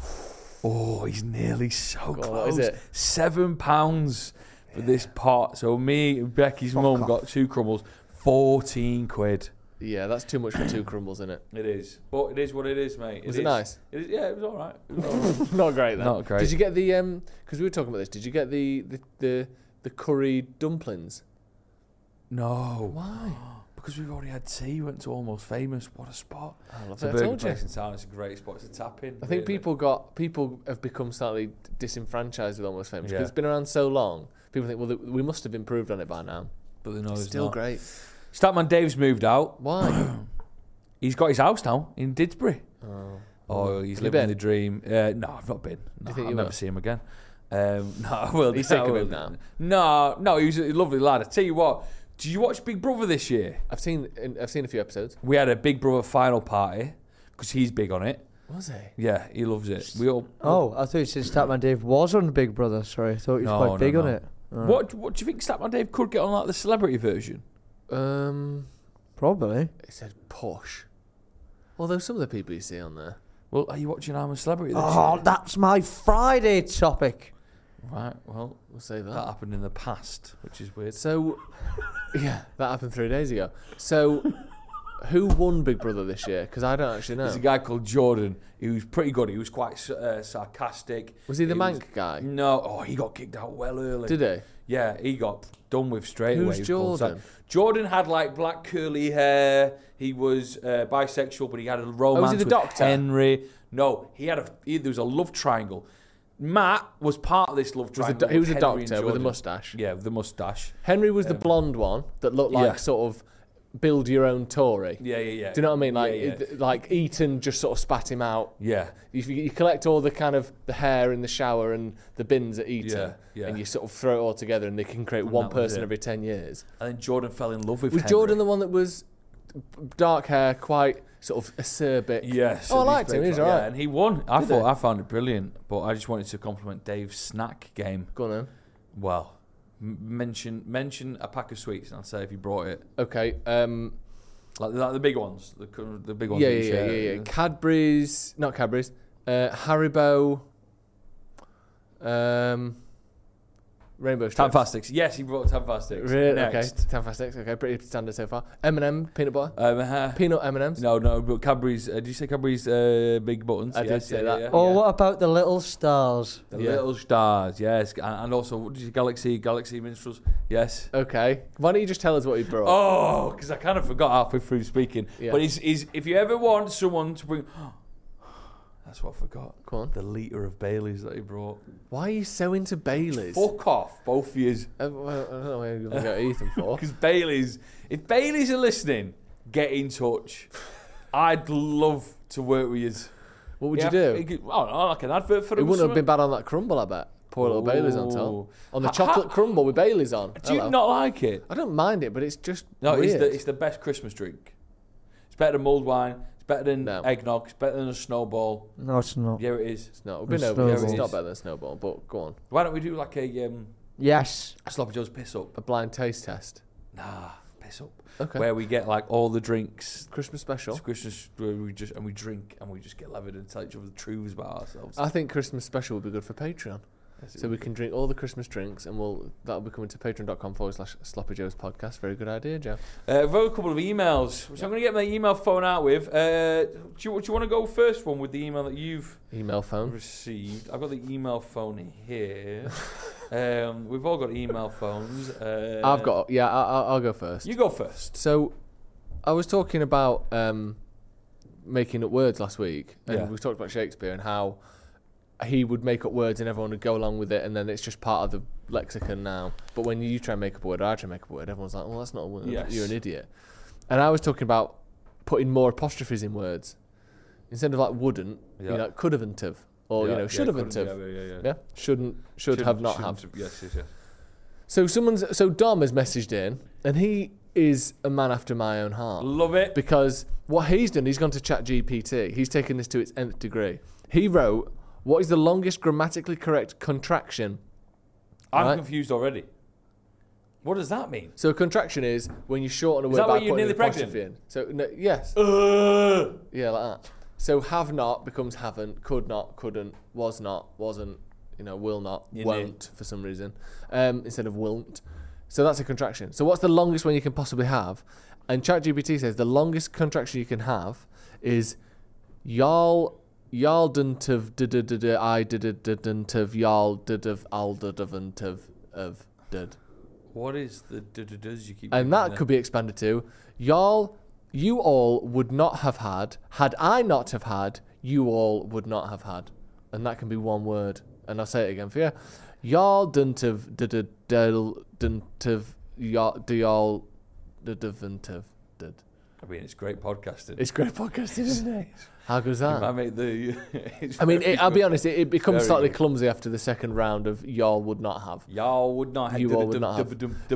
[SPEAKER 2] Oh, he's nearly so
[SPEAKER 3] God, what
[SPEAKER 2] close.
[SPEAKER 3] is it?
[SPEAKER 2] Seven pounds for this pot. So me and Becky's
[SPEAKER 4] Fuck
[SPEAKER 2] mum
[SPEAKER 4] off.
[SPEAKER 2] got two crumbles. Fourteen quid.
[SPEAKER 3] Yeah, that's too much for two crumbles, isn't it?
[SPEAKER 2] It is, but it is what it is, mate.
[SPEAKER 3] Was
[SPEAKER 2] is.
[SPEAKER 3] it nice?
[SPEAKER 2] It is, yeah, it was all right. It was all right.
[SPEAKER 3] Not great then.
[SPEAKER 2] Not great.
[SPEAKER 3] Did you get the um? Because we were talking about this. Did you get the the the, the curry dumplings?
[SPEAKER 2] No.
[SPEAKER 3] Why?
[SPEAKER 2] Because we've already had tea. We went to Almost Famous. What a spot.
[SPEAKER 3] I love
[SPEAKER 2] It's a
[SPEAKER 3] it. I
[SPEAKER 2] burger
[SPEAKER 3] told you.
[SPEAKER 2] place in town. It's a great spot. It's a tap in.
[SPEAKER 3] I think people got people have become slightly disenfranchised with Almost Famous because
[SPEAKER 2] Yeah.
[SPEAKER 3] it's been around so long. People think, well, th- we must have improved on it by now.
[SPEAKER 2] But they know
[SPEAKER 3] It's
[SPEAKER 2] it's
[SPEAKER 3] still
[SPEAKER 2] not.
[SPEAKER 3] great.
[SPEAKER 2] Statman Dave's moved out.
[SPEAKER 3] Why?
[SPEAKER 2] He's got his house now in Didsbury.
[SPEAKER 3] oh.
[SPEAKER 2] Oh, he's
[SPEAKER 3] Have you
[SPEAKER 2] living
[SPEAKER 3] been?
[SPEAKER 2] the dream. Uh, no, I've not been. No,
[SPEAKER 3] you think
[SPEAKER 2] I'll
[SPEAKER 3] you
[SPEAKER 2] never
[SPEAKER 3] will?
[SPEAKER 2] see him again. Um, no, I will.
[SPEAKER 3] you sick
[SPEAKER 2] I
[SPEAKER 3] of
[SPEAKER 2] will.
[SPEAKER 3] him now?
[SPEAKER 2] No, no, he was a lovely lad. I tell you what, did you watch Big Brother this year?
[SPEAKER 3] I've seen I've seen a few episodes.
[SPEAKER 2] We had a Big Brother final party because he's big on it.
[SPEAKER 3] Was he?
[SPEAKER 2] Yeah, he loves it. We all.
[SPEAKER 4] Oh, I thought you said Statman Dave was on Big Brother. Sorry, I thought he was
[SPEAKER 2] No,
[SPEAKER 4] quite
[SPEAKER 2] no,
[SPEAKER 4] big on
[SPEAKER 2] no.
[SPEAKER 4] it. Alright.
[SPEAKER 2] What What do you think Statman Dave could get on like the celebrity version?
[SPEAKER 3] Um,
[SPEAKER 4] Probably.
[SPEAKER 3] it said push. Although some of the people you see on there.
[SPEAKER 2] Well, are you watching I'm a Celebrity this
[SPEAKER 4] Oh,
[SPEAKER 2] year?
[SPEAKER 4] that's my Friday topic.
[SPEAKER 2] Right. Well,
[SPEAKER 3] We'll say that.
[SPEAKER 2] that happened in the past, which is weird.
[SPEAKER 3] So, yeah, that happened three days ago. So, who won Big Brother this year? Because I don't actually know.
[SPEAKER 2] There's a guy called Jordan. He was pretty good. He was quite uh, sarcastic.
[SPEAKER 3] Was he the
[SPEAKER 2] He
[SPEAKER 3] Mank
[SPEAKER 2] was-
[SPEAKER 3] guy?
[SPEAKER 2] No. Oh, he got kicked out well early.
[SPEAKER 3] Did he?
[SPEAKER 2] Yeah, he got done with straight away.
[SPEAKER 3] Who's
[SPEAKER 2] He was called
[SPEAKER 3] Jordan?
[SPEAKER 2] Sa- Jordan had like black curly hair. He was uh, bisexual, but he had a romance
[SPEAKER 3] Oh, the
[SPEAKER 2] with
[SPEAKER 3] doctor?
[SPEAKER 2] Henry. No, he had a. He, there was a love triangle. Matt was part of this love
[SPEAKER 3] Was a
[SPEAKER 2] triangle.
[SPEAKER 3] do- he was a
[SPEAKER 2] with Henry and
[SPEAKER 3] doctor with a
[SPEAKER 2] Jordan.
[SPEAKER 3] mustache.
[SPEAKER 2] Yeah, with the mustache.
[SPEAKER 3] Henry was the
[SPEAKER 2] Um,
[SPEAKER 3] blonde one that looked like
[SPEAKER 2] yeah.
[SPEAKER 3] sort of build your own Tory.
[SPEAKER 2] Yeah, yeah, yeah.
[SPEAKER 3] Do you know what I mean? Like,
[SPEAKER 2] yeah, yeah.
[SPEAKER 3] it- like Eton just sort of spat him out.
[SPEAKER 2] yeah.
[SPEAKER 3] You, you collect all the kind of the hair in the shower and the bins at Eton,
[SPEAKER 2] Yeah, yeah.
[SPEAKER 3] and you sort of throw it all together, and they can create
[SPEAKER 2] And
[SPEAKER 3] one
[SPEAKER 2] that was
[SPEAKER 3] person
[SPEAKER 2] it.
[SPEAKER 3] every ten years.
[SPEAKER 2] And then Jordan fell in love with
[SPEAKER 3] Was
[SPEAKER 2] Henry.
[SPEAKER 3] Jordan the one that was dark hair, quite sort of acerbic?
[SPEAKER 2] Yes.
[SPEAKER 3] Oh, I
[SPEAKER 2] and
[SPEAKER 3] liked
[SPEAKER 2] he's
[SPEAKER 3] him, he was
[SPEAKER 2] very-
[SPEAKER 3] alright.
[SPEAKER 2] Yeah, and he won. I
[SPEAKER 3] Did
[SPEAKER 2] thought
[SPEAKER 3] he?
[SPEAKER 2] I found it brilliant, but I just wanted to compliment Dave's snack game.
[SPEAKER 3] Go on then.
[SPEAKER 2] Well, m- mention mention a pack of sweets, and I'll say if you brought it.
[SPEAKER 3] Okay. Um,
[SPEAKER 2] Like, like the big ones, the co- the big ones.
[SPEAKER 3] yeah,
[SPEAKER 2] that
[SPEAKER 3] yeah,
[SPEAKER 2] you
[SPEAKER 3] yeah,
[SPEAKER 2] share.
[SPEAKER 3] yeah, yeah. Cadbury's, not Cadbury's. Uh, Haribo. Um, Rainbow Strips.
[SPEAKER 2] Tanfastics. Yes, he brought Tanfastics.
[SPEAKER 3] Really?
[SPEAKER 2] Next.
[SPEAKER 3] Okay. Tanfastics. Okay, pretty standard so far. M and M peanut butter.
[SPEAKER 2] Um, uh,
[SPEAKER 3] Peanut M and M's.
[SPEAKER 2] no, no, but Cadbury's. Uh, did you say Cadbury's uh, big buttons?
[SPEAKER 3] I did
[SPEAKER 2] yes,
[SPEAKER 3] say
[SPEAKER 2] yeah,
[SPEAKER 3] that.
[SPEAKER 2] Yeah, yeah.
[SPEAKER 4] Oh,
[SPEAKER 2] yeah.
[SPEAKER 4] what about the little stars?
[SPEAKER 2] The
[SPEAKER 3] Yeah.
[SPEAKER 2] little stars, yes, and, and also what did you Galaxy Galaxy minstrels, yes.
[SPEAKER 3] Okay. Why don't you just tell us what you brought?
[SPEAKER 2] Oh, because I kind of forgot halfway through speaking.
[SPEAKER 3] Yeah.
[SPEAKER 2] But is is if you ever want someone to bring, that's what I forgot.
[SPEAKER 3] Go on.
[SPEAKER 2] The liter of Baileys that he brought.
[SPEAKER 3] Why are you so into Baileys?
[SPEAKER 2] Fuck off, both of yous.
[SPEAKER 3] Uh, well, I don't know where you're going to go Ethan for.
[SPEAKER 2] Because Baileys, if Baileys are listening, get in touch. I'd love to work with you.
[SPEAKER 3] What would
[SPEAKER 2] Yeah,
[SPEAKER 3] you do?
[SPEAKER 2] it could- I don't know, like an advert for
[SPEAKER 3] It
[SPEAKER 2] them.
[SPEAKER 3] wouldn't have been bad on that crumble, I bet. Pour a little Baileys on top.
[SPEAKER 2] Ooh.
[SPEAKER 3] On the
[SPEAKER 2] Ha-
[SPEAKER 3] chocolate
[SPEAKER 2] ha-
[SPEAKER 3] crumble with Baileys on.
[SPEAKER 2] Do you
[SPEAKER 3] Hello.
[SPEAKER 2] not like it?
[SPEAKER 3] I don't mind it, but it's just
[SPEAKER 2] No,
[SPEAKER 3] weird.
[SPEAKER 2] it's the it's the best Christmas drink. It's better than mulled wine. It's better than
[SPEAKER 3] No.
[SPEAKER 2] eggnog. It's better than a snowball.
[SPEAKER 4] No, it's not.
[SPEAKER 2] Yeah, it is.
[SPEAKER 3] It's not. We've been
[SPEAKER 4] The
[SPEAKER 3] over this. It's
[SPEAKER 2] snowball.
[SPEAKER 3] not better than Snowball, but go on.
[SPEAKER 2] Why don't we do like a um,
[SPEAKER 4] Yes.
[SPEAKER 2] a Sloppy Joe's piss up?
[SPEAKER 3] A blind taste test.
[SPEAKER 2] Nah, piss up.
[SPEAKER 3] Okay.
[SPEAKER 2] Where we get like all the drinks.
[SPEAKER 3] Christmas special.
[SPEAKER 2] It's Christmas where we just and we drink and we just get levered and tell each other the truths about ourselves.
[SPEAKER 3] I think Christmas special would be good for Patreon.
[SPEAKER 2] Yes, it
[SPEAKER 3] So we
[SPEAKER 2] would
[SPEAKER 3] can drink all the Christmas drinks, and we'll that'll be coming to patreon.com forward slash Sloppy Joe's podcast. Very good idea, Joe.
[SPEAKER 2] Uh, I've got a couple of emails, which I'm going to get my email phone out with. Uh, do, you, do you want to go first one with the email that you've
[SPEAKER 3] Email phone.
[SPEAKER 2] received? I've got the email phone here. um, we've all got email phones. Uh,
[SPEAKER 3] I've got. Yeah, I, I- I'll go first.
[SPEAKER 2] You go first.
[SPEAKER 3] So, I was talking about um, making up words last week, and
[SPEAKER 2] Yeah.
[SPEAKER 3] we talked about Shakespeare and how he would make up words and everyone would go along with it, and then it's just part of the lexicon now. But when you try and make up a word, or I try and make up a word, everyone's like, "Well, that's not a word.
[SPEAKER 2] Yes.
[SPEAKER 3] You're an idiot." And I was talking about putting more apostrophes in words instead of like wouldn't,
[SPEAKER 2] Yeah.
[SPEAKER 3] you know, could have'nt have, or you
[SPEAKER 2] Yeah,
[SPEAKER 3] know,
[SPEAKER 2] yeah,
[SPEAKER 3] should have'nt
[SPEAKER 2] couldn't-
[SPEAKER 3] have.
[SPEAKER 2] Yeah, yeah, yeah.
[SPEAKER 3] Yeah, shouldn't, should
[SPEAKER 2] Shouldn't-
[SPEAKER 3] have not
[SPEAKER 2] shouldn't
[SPEAKER 3] have.
[SPEAKER 2] Yes, yes, yes.
[SPEAKER 3] So someone's so Dom has messaged in, and he is a man after my own heart.
[SPEAKER 2] Love it.
[SPEAKER 3] Because what he's done, he's gone to Chat G P T. He's taken this to its nth degree. He wrote, "What is the longest grammatically correct contraction?"
[SPEAKER 2] I'm
[SPEAKER 3] Right.
[SPEAKER 2] confused already. What does that mean?
[SPEAKER 3] So a contraction is when you shorten a
[SPEAKER 2] Is
[SPEAKER 3] word
[SPEAKER 2] that
[SPEAKER 3] by
[SPEAKER 2] when you're
[SPEAKER 3] putting an
[SPEAKER 2] nearly
[SPEAKER 3] apostrophe in. So no, yes,
[SPEAKER 2] Uh,
[SPEAKER 3] yeah, like that. So have not becomes haven't, could not, couldn't, was not, wasn't, you know, will not,
[SPEAKER 2] You
[SPEAKER 3] won't for some reason, um, instead of won't. So that's a contraction. So what's the longest one you can possibly have? And ChatGPT says the longest contraction you can have is y'all y'all didn't have did did did I did did didn't have y'all did have I'll did haven't have of did.
[SPEAKER 2] What is the does you keep?
[SPEAKER 3] And that could be expanded to y'all you all would not have had had I not have had you all would not have had. And that can be one word. And I'll say it again for you. Y'all didn't have did did didn't have y'all do y'all didn't have did.
[SPEAKER 2] I mean, it's great podcasting.
[SPEAKER 3] It's great podcasting, isn't it? How good is that?
[SPEAKER 2] I mean, the,
[SPEAKER 3] I mean, it, I'll be honest, it, it becomes
[SPEAKER 2] Very
[SPEAKER 3] slightly
[SPEAKER 2] good.
[SPEAKER 3] clumsy after the second round of y'all would not have.
[SPEAKER 2] Y'all would not have.
[SPEAKER 3] You all would not have.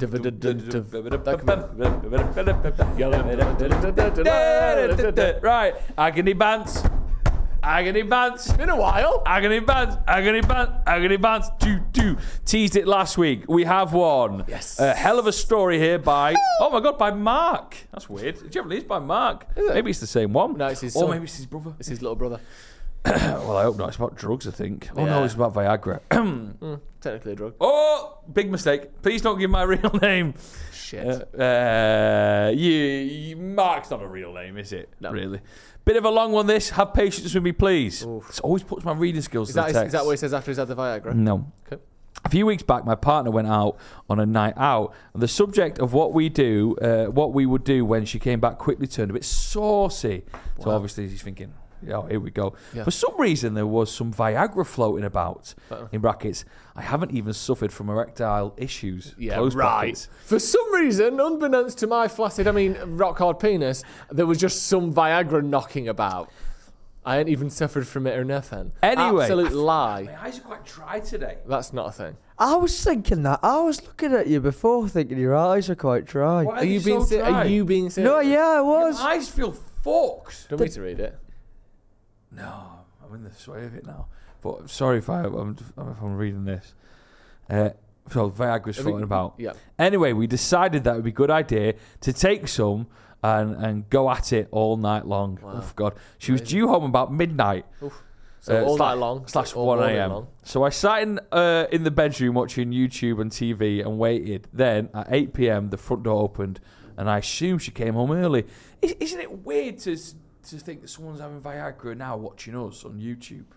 [SPEAKER 2] Right, agony bands. Agony bands.
[SPEAKER 3] Been a while.
[SPEAKER 2] Agony bands. Agony bands. Agony bands. Do do. Teased it last week. We have one.
[SPEAKER 3] Yes.
[SPEAKER 2] A hell of a story here by. Oh my God, by Mark. That's weird. It generally is by Mark.
[SPEAKER 3] Is it?
[SPEAKER 2] Maybe it's the same one.
[SPEAKER 3] No, it's his
[SPEAKER 2] Or
[SPEAKER 3] son.
[SPEAKER 2] maybe it's his brother.
[SPEAKER 3] It's his little brother.
[SPEAKER 2] Well, I hope not. It's about drugs, I think. Oh no,
[SPEAKER 3] Yeah.
[SPEAKER 2] it's about Viagra.
[SPEAKER 3] Mm, technically a drug.
[SPEAKER 2] Oh, big mistake. Please don't give my real name.
[SPEAKER 3] Shit.
[SPEAKER 2] Uh, uh, you, you, Mark's not a real name, is it?
[SPEAKER 3] No.
[SPEAKER 2] Really. Bit of a long one, this. Have patience with me, please.
[SPEAKER 3] Oof.
[SPEAKER 2] It always puts my reading skills
[SPEAKER 3] is,
[SPEAKER 2] to
[SPEAKER 3] that,
[SPEAKER 2] the
[SPEAKER 3] is,
[SPEAKER 2] test.
[SPEAKER 3] is that what he says after he's had the Viagra?
[SPEAKER 2] No.
[SPEAKER 3] Okay.
[SPEAKER 2] A few weeks back, my partner went out on a night out, and the subject of what we do, uh, what we would do when she came back, quickly turned a bit saucy. So
[SPEAKER 3] Wow.
[SPEAKER 2] obviously he's thinking, oh, here we go.
[SPEAKER 3] Yeah.
[SPEAKER 2] For some reason, there was some Viagra floating about.
[SPEAKER 3] Uh-oh.
[SPEAKER 2] In brackets, I haven't even suffered from erectile issues.
[SPEAKER 3] Yeah,
[SPEAKER 2] Close
[SPEAKER 3] right.
[SPEAKER 2] brackets.
[SPEAKER 3] For some reason, unbeknownst to my flaccid, I mean, rock hard penis, there was just some Viagra knocking about. I ain't even suffered from it or nothing.
[SPEAKER 2] Anyway.
[SPEAKER 3] Absolute lie.
[SPEAKER 2] My eyes are quite dry today.
[SPEAKER 3] That's not a thing.
[SPEAKER 4] I was thinking that. I was looking at you before, thinking your eyes are quite dry.
[SPEAKER 2] Why
[SPEAKER 3] Are you
[SPEAKER 2] they
[SPEAKER 3] being
[SPEAKER 2] so
[SPEAKER 3] se-
[SPEAKER 2] dry?
[SPEAKER 3] Are you being serious?
[SPEAKER 4] No, yeah, I
[SPEAKER 2] My
[SPEAKER 4] was.
[SPEAKER 2] eyes feel fucked.
[SPEAKER 3] Do you want me to read it?
[SPEAKER 2] No, I'm in the sway of it now. But sorry if, I, I'm, if I'm reading this. Uh, so Viagra's
[SPEAKER 3] Have we-
[SPEAKER 2] floating about.
[SPEAKER 3] Yeah.
[SPEAKER 2] Anyway, we decided that it would be a good idea to take some and, and go at it all night long.
[SPEAKER 3] Wow.
[SPEAKER 2] Oh, God. She was
[SPEAKER 3] Amazing.
[SPEAKER 2] due home about midnight.
[SPEAKER 3] So
[SPEAKER 2] Uh,
[SPEAKER 3] all
[SPEAKER 2] slash-
[SPEAKER 3] night long.
[SPEAKER 2] Slash
[SPEAKER 3] all
[SPEAKER 2] one
[SPEAKER 3] morning
[SPEAKER 2] a.m.
[SPEAKER 3] long.
[SPEAKER 2] So I sat in uh, in the bedroom watching YouTube and T V and waited. Then at eight p.m. the front door opened and I assumed she came home early. Is, isn't it weird to s- to think that someone's having Viagra now watching us on YouTube?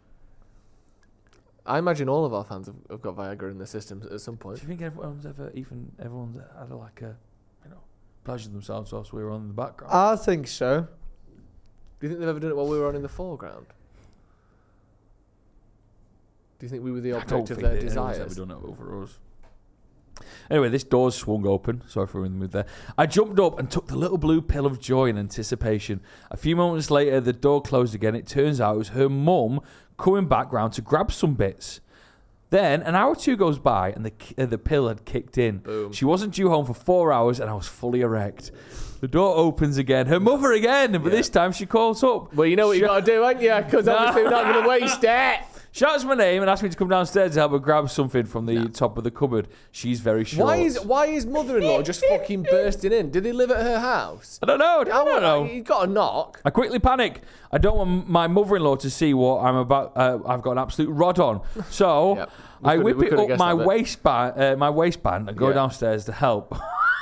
[SPEAKER 3] I imagine all of our fans have, have got Viagra in their systems at some
[SPEAKER 2] Do
[SPEAKER 3] point.
[SPEAKER 2] you think everyone's ever even everyone's had a, like a you know pleasure themselves whilst we were on in the background?
[SPEAKER 4] I think so.
[SPEAKER 3] Do you think they've ever done it while we were on in the foreground? Do you think we were the
[SPEAKER 2] I don't
[SPEAKER 3] object of
[SPEAKER 2] think
[SPEAKER 3] their
[SPEAKER 2] that anyone's
[SPEAKER 3] desires?
[SPEAKER 2] ever done it over us. Anyway, this door's swung open. Sorry for ruining the mood there. I jumped up and took the little blue pill of joy in anticipation. A few moments later, the door closed again. It turns out it was her mum coming back round to grab some bits. Then an hour or two goes by and the uh, the pill had kicked in.
[SPEAKER 3] Boom.
[SPEAKER 2] She wasn't due home for four hours and I was fully erect. The door opens again. Her mother again, but
[SPEAKER 3] Yeah.
[SPEAKER 2] this time she calls up.
[SPEAKER 3] Well, you know what you got to do, ain't you? Because obviously we're not going to waste it.
[SPEAKER 2] Shouts my name and asks me to come downstairs to help her grab something from the top of the cupboard. She's very short.
[SPEAKER 3] Why is why is mother-in-law just fucking bursting in? Did they live at her house?
[SPEAKER 2] I don't know. I don't know.
[SPEAKER 3] You got a knock.
[SPEAKER 2] I quickly panic. I don't want my mother-in-law to see what I'm about. Uh, I've got an absolute rod on. So
[SPEAKER 3] Yep. We
[SPEAKER 2] I
[SPEAKER 3] coulda-
[SPEAKER 2] whip
[SPEAKER 3] we
[SPEAKER 2] it
[SPEAKER 3] coulda
[SPEAKER 2] up
[SPEAKER 3] guessed
[SPEAKER 2] my
[SPEAKER 3] that bit.
[SPEAKER 2] waistband, uh, my waistband, and go
[SPEAKER 3] Yeah.
[SPEAKER 2] downstairs to help.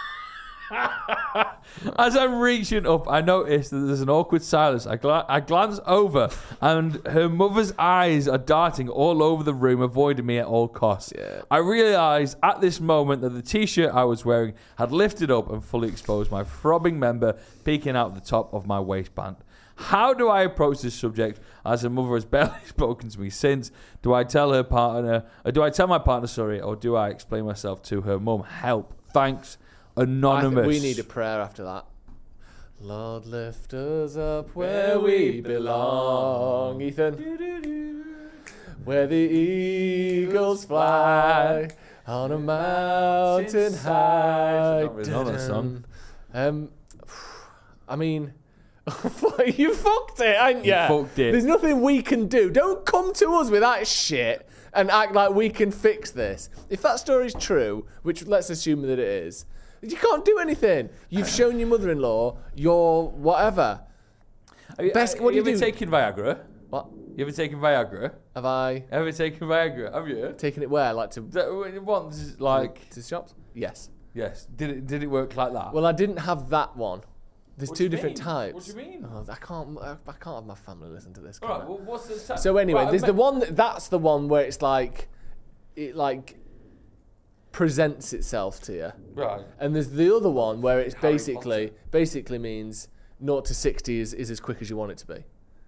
[SPEAKER 2] As I'm reaching up, I notice that there's an awkward silence. I, gla- I glance over, and her mother's eyes are darting all over the room, avoiding me at all costs.
[SPEAKER 3] Yeah.
[SPEAKER 2] I realised at this moment that the t-shirt I was wearing had lifted up and fully exposed my throbbing member, peeking out the top of my waistband. How do I approach this subject, as her mother has barely spoken to me since? Do I tell her partner, or do I tell my partner, sorry, or do I explain myself to her mum? Help. Thanks,
[SPEAKER 3] I
[SPEAKER 2] Anonymous.
[SPEAKER 3] think we need a prayer after that. Lord, lift us up where we belong, Ethan. Where the eagles fly on a mountain high.
[SPEAKER 2] Not really know that song.
[SPEAKER 3] Um, I mean, you fucked it, ain't
[SPEAKER 2] You
[SPEAKER 3] ya?
[SPEAKER 2] fucked it.
[SPEAKER 3] There's nothing we can do. Don't come to us with that shit and act like we can fix this. If that story's true, which let's assume that it is, you can't do anything. You've shown your mother-in-law your whatever.
[SPEAKER 2] Have you,
[SPEAKER 3] Best-
[SPEAKER 2] uh,
[SPEAKER 3] what do
[SPEAKER 2] you
[SPEAKER 3] you
[SPEAKER 2] ever
[SPEAKER 3] do?
[SPEAKER 2] taken Viagra?
[SPEAKER 3] What
[SPEAKER 2] You ever taken Viagra?
[SPEAKER 3] have I
[SPEAKER 2] Ever taken Viagra? Have you?
[SPEAKER 3] taken it where? Like to
[SPEAKER 2] That- Once, like,
[SPEAKER 3] to shops? Yes.
[SPEAKER 2] yes. Did it? Did it work like that?
[SPEAKER 3] Well, I didn't have that one. There's
[SPEAKER 2] What
[SPEAKER 3] two
[SPEAKER 2] do you
[SPEAKER 3] different
[SPEAKER 2] mean?
[SPEAKER 3] types.
[SPEAKER 2] What do you mean?
[SPEAKER 3] Oh, I can't. I, I can't have my family listen to this.
[SPEAKER 2] All
[SPEAKER 3] can
[SPEAKER 2] right.
[SPEAKER 3] I?
[SPEAKER 2] Well, what's the ta-
[SPEAKER 3] So anyway,
[SPEAKER 2] Right,
[SPEAKER 3] there's
[SPEAKER 2] I
[SPEAKER 3] the
[SPEAKER 2] mean-
[SPEAKER 3] one that, that's the one where it's like, it like presents itself to you,
[SPEAKER 2] Right.
[SPEAKER 3] and there's the other one where it's
[SPEAKER 2] Harry
[SPEAKER 3] basically basically means zero to sixty is, is as quick as you want it to be.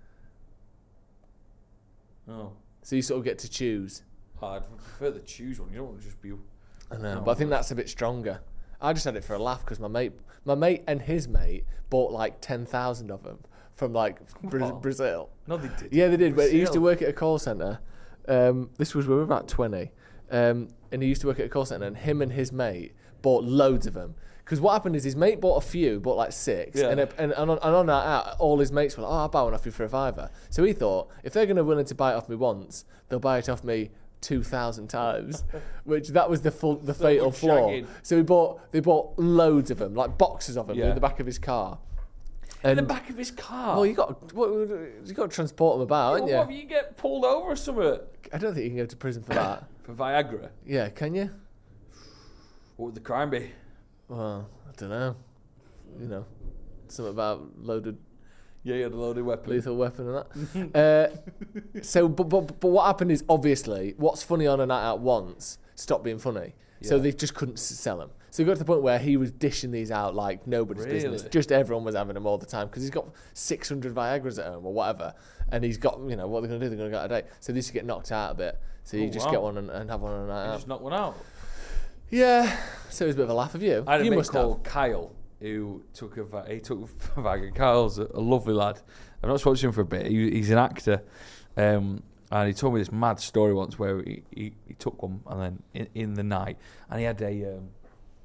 [SPEAKER 2] Oh.
[SPEAKER 3] So you sort of get to choose.
[SPEAKER 2] I'd prefer the choose one. You don't want to just be.
[SPEAKER 3] I know,
[SPEAKER 2] No,
[SPEAKER 3] but I think
[SPEAKER 2] but-
[SPEAKER 3] that's a bit stronger. I just had it for a laugh because my mate, my mate and his mate bought like ten thousand of them from like Bra-
[SPEAKER 2] What?
[SPEAKER 3] Brazil.
[SPEAKER 2] No, they did.
[SPEAKER 3] Yeah, they did. But he used to
[SPEAKER 2] Brazil?
[SPEAKER 3] work at a call centre. Um, this was when we were about twenty, um, and he used to work at a call centre. And him and his mate bought loads of them. Because what happened is his mate bought a few, bought like six,
[SPEAKER 2] Yeah.
[SPEAKER 3] and, a, and, and, on, and on that out, all his mates were like, "Oh, I'll buy one off you for a fiver." So he thought, if they're going to willing to buy it off me once, they'll buy it off me two thousand times, which that was the full, the fatal
[SPEAKER 2] was
[SPEAKER 3] flaw.
[SPEAKER 2] shagging.
[SPEAKER 3] So he bought, they bought loads of them, like boxes of them,
[SPEAKER 2] Yeah.
[SPEAKER 3] in the back of his car.
[SPEAKER 2] In the
[SPEAKER 3] And-
[SPEAKER 2] back of his car.
[SPEAKER 3] Well, you got, what, you got to transport them about,
[SPEAKER 2] Well,
[SPEAKER 3] haven't you?
[SPEAKER 2] what if you get pulled over or something?
[SPEAKER 3] I don't think you can go to prison for that.
[SPEAKER 2] For Viagra?
[SPEAKER 3] Yeah, can you?
[SPEAKER 2] What would the crime be?
[SPEAKER 3] Well, I don't know. You know, something about loaded
[SPEAKER 2] Yeah, you had a loaded weapon.
[SPEAKER 3] lethal weapon and that. uh, so, but, but but what happened is obviously what's funny on a night out once stopped being funny. So
[SPEAKER 2] Yeah.
[SPEAKER 3] they just couldn't s- sell them. So it got to the point where he was dishing these out like nobody's business.
[SPEAKER 2] Really?
[SPEAKER 3] Just everyone was having them all the time because he's got six hundred Viagras at home or whatever, and he's got, you know, what they're going to do? They're going to go out a day. So they used to get knocked out a bit. So you
[SPEAKER 2] Oh,
[SPEAKER 3] just
[SPEAKER 2] wow.
[SPEAKER 3] get one and, and have one on a night
[SPEAKER 2] You
[SPEAKER 3] out.
[SPEAKER 2] just knocked one out.
[SPEAKER 3] Yeah. So it was a bit of a laugh of you.
[SPEAKER 2] I had a
[SPEAKER 3] you
[SPEAKER 2] mate
[SPEAKER 3] must have.
[SPEAKER 2] called Kyle who took a va- he took a Viagra. Kyle's a, a lovely lad. I've not spoken to him for a bit. He, he's an actor, um, and he told me this mad story once where he, he, he took one and then in, in the night, and he had a um,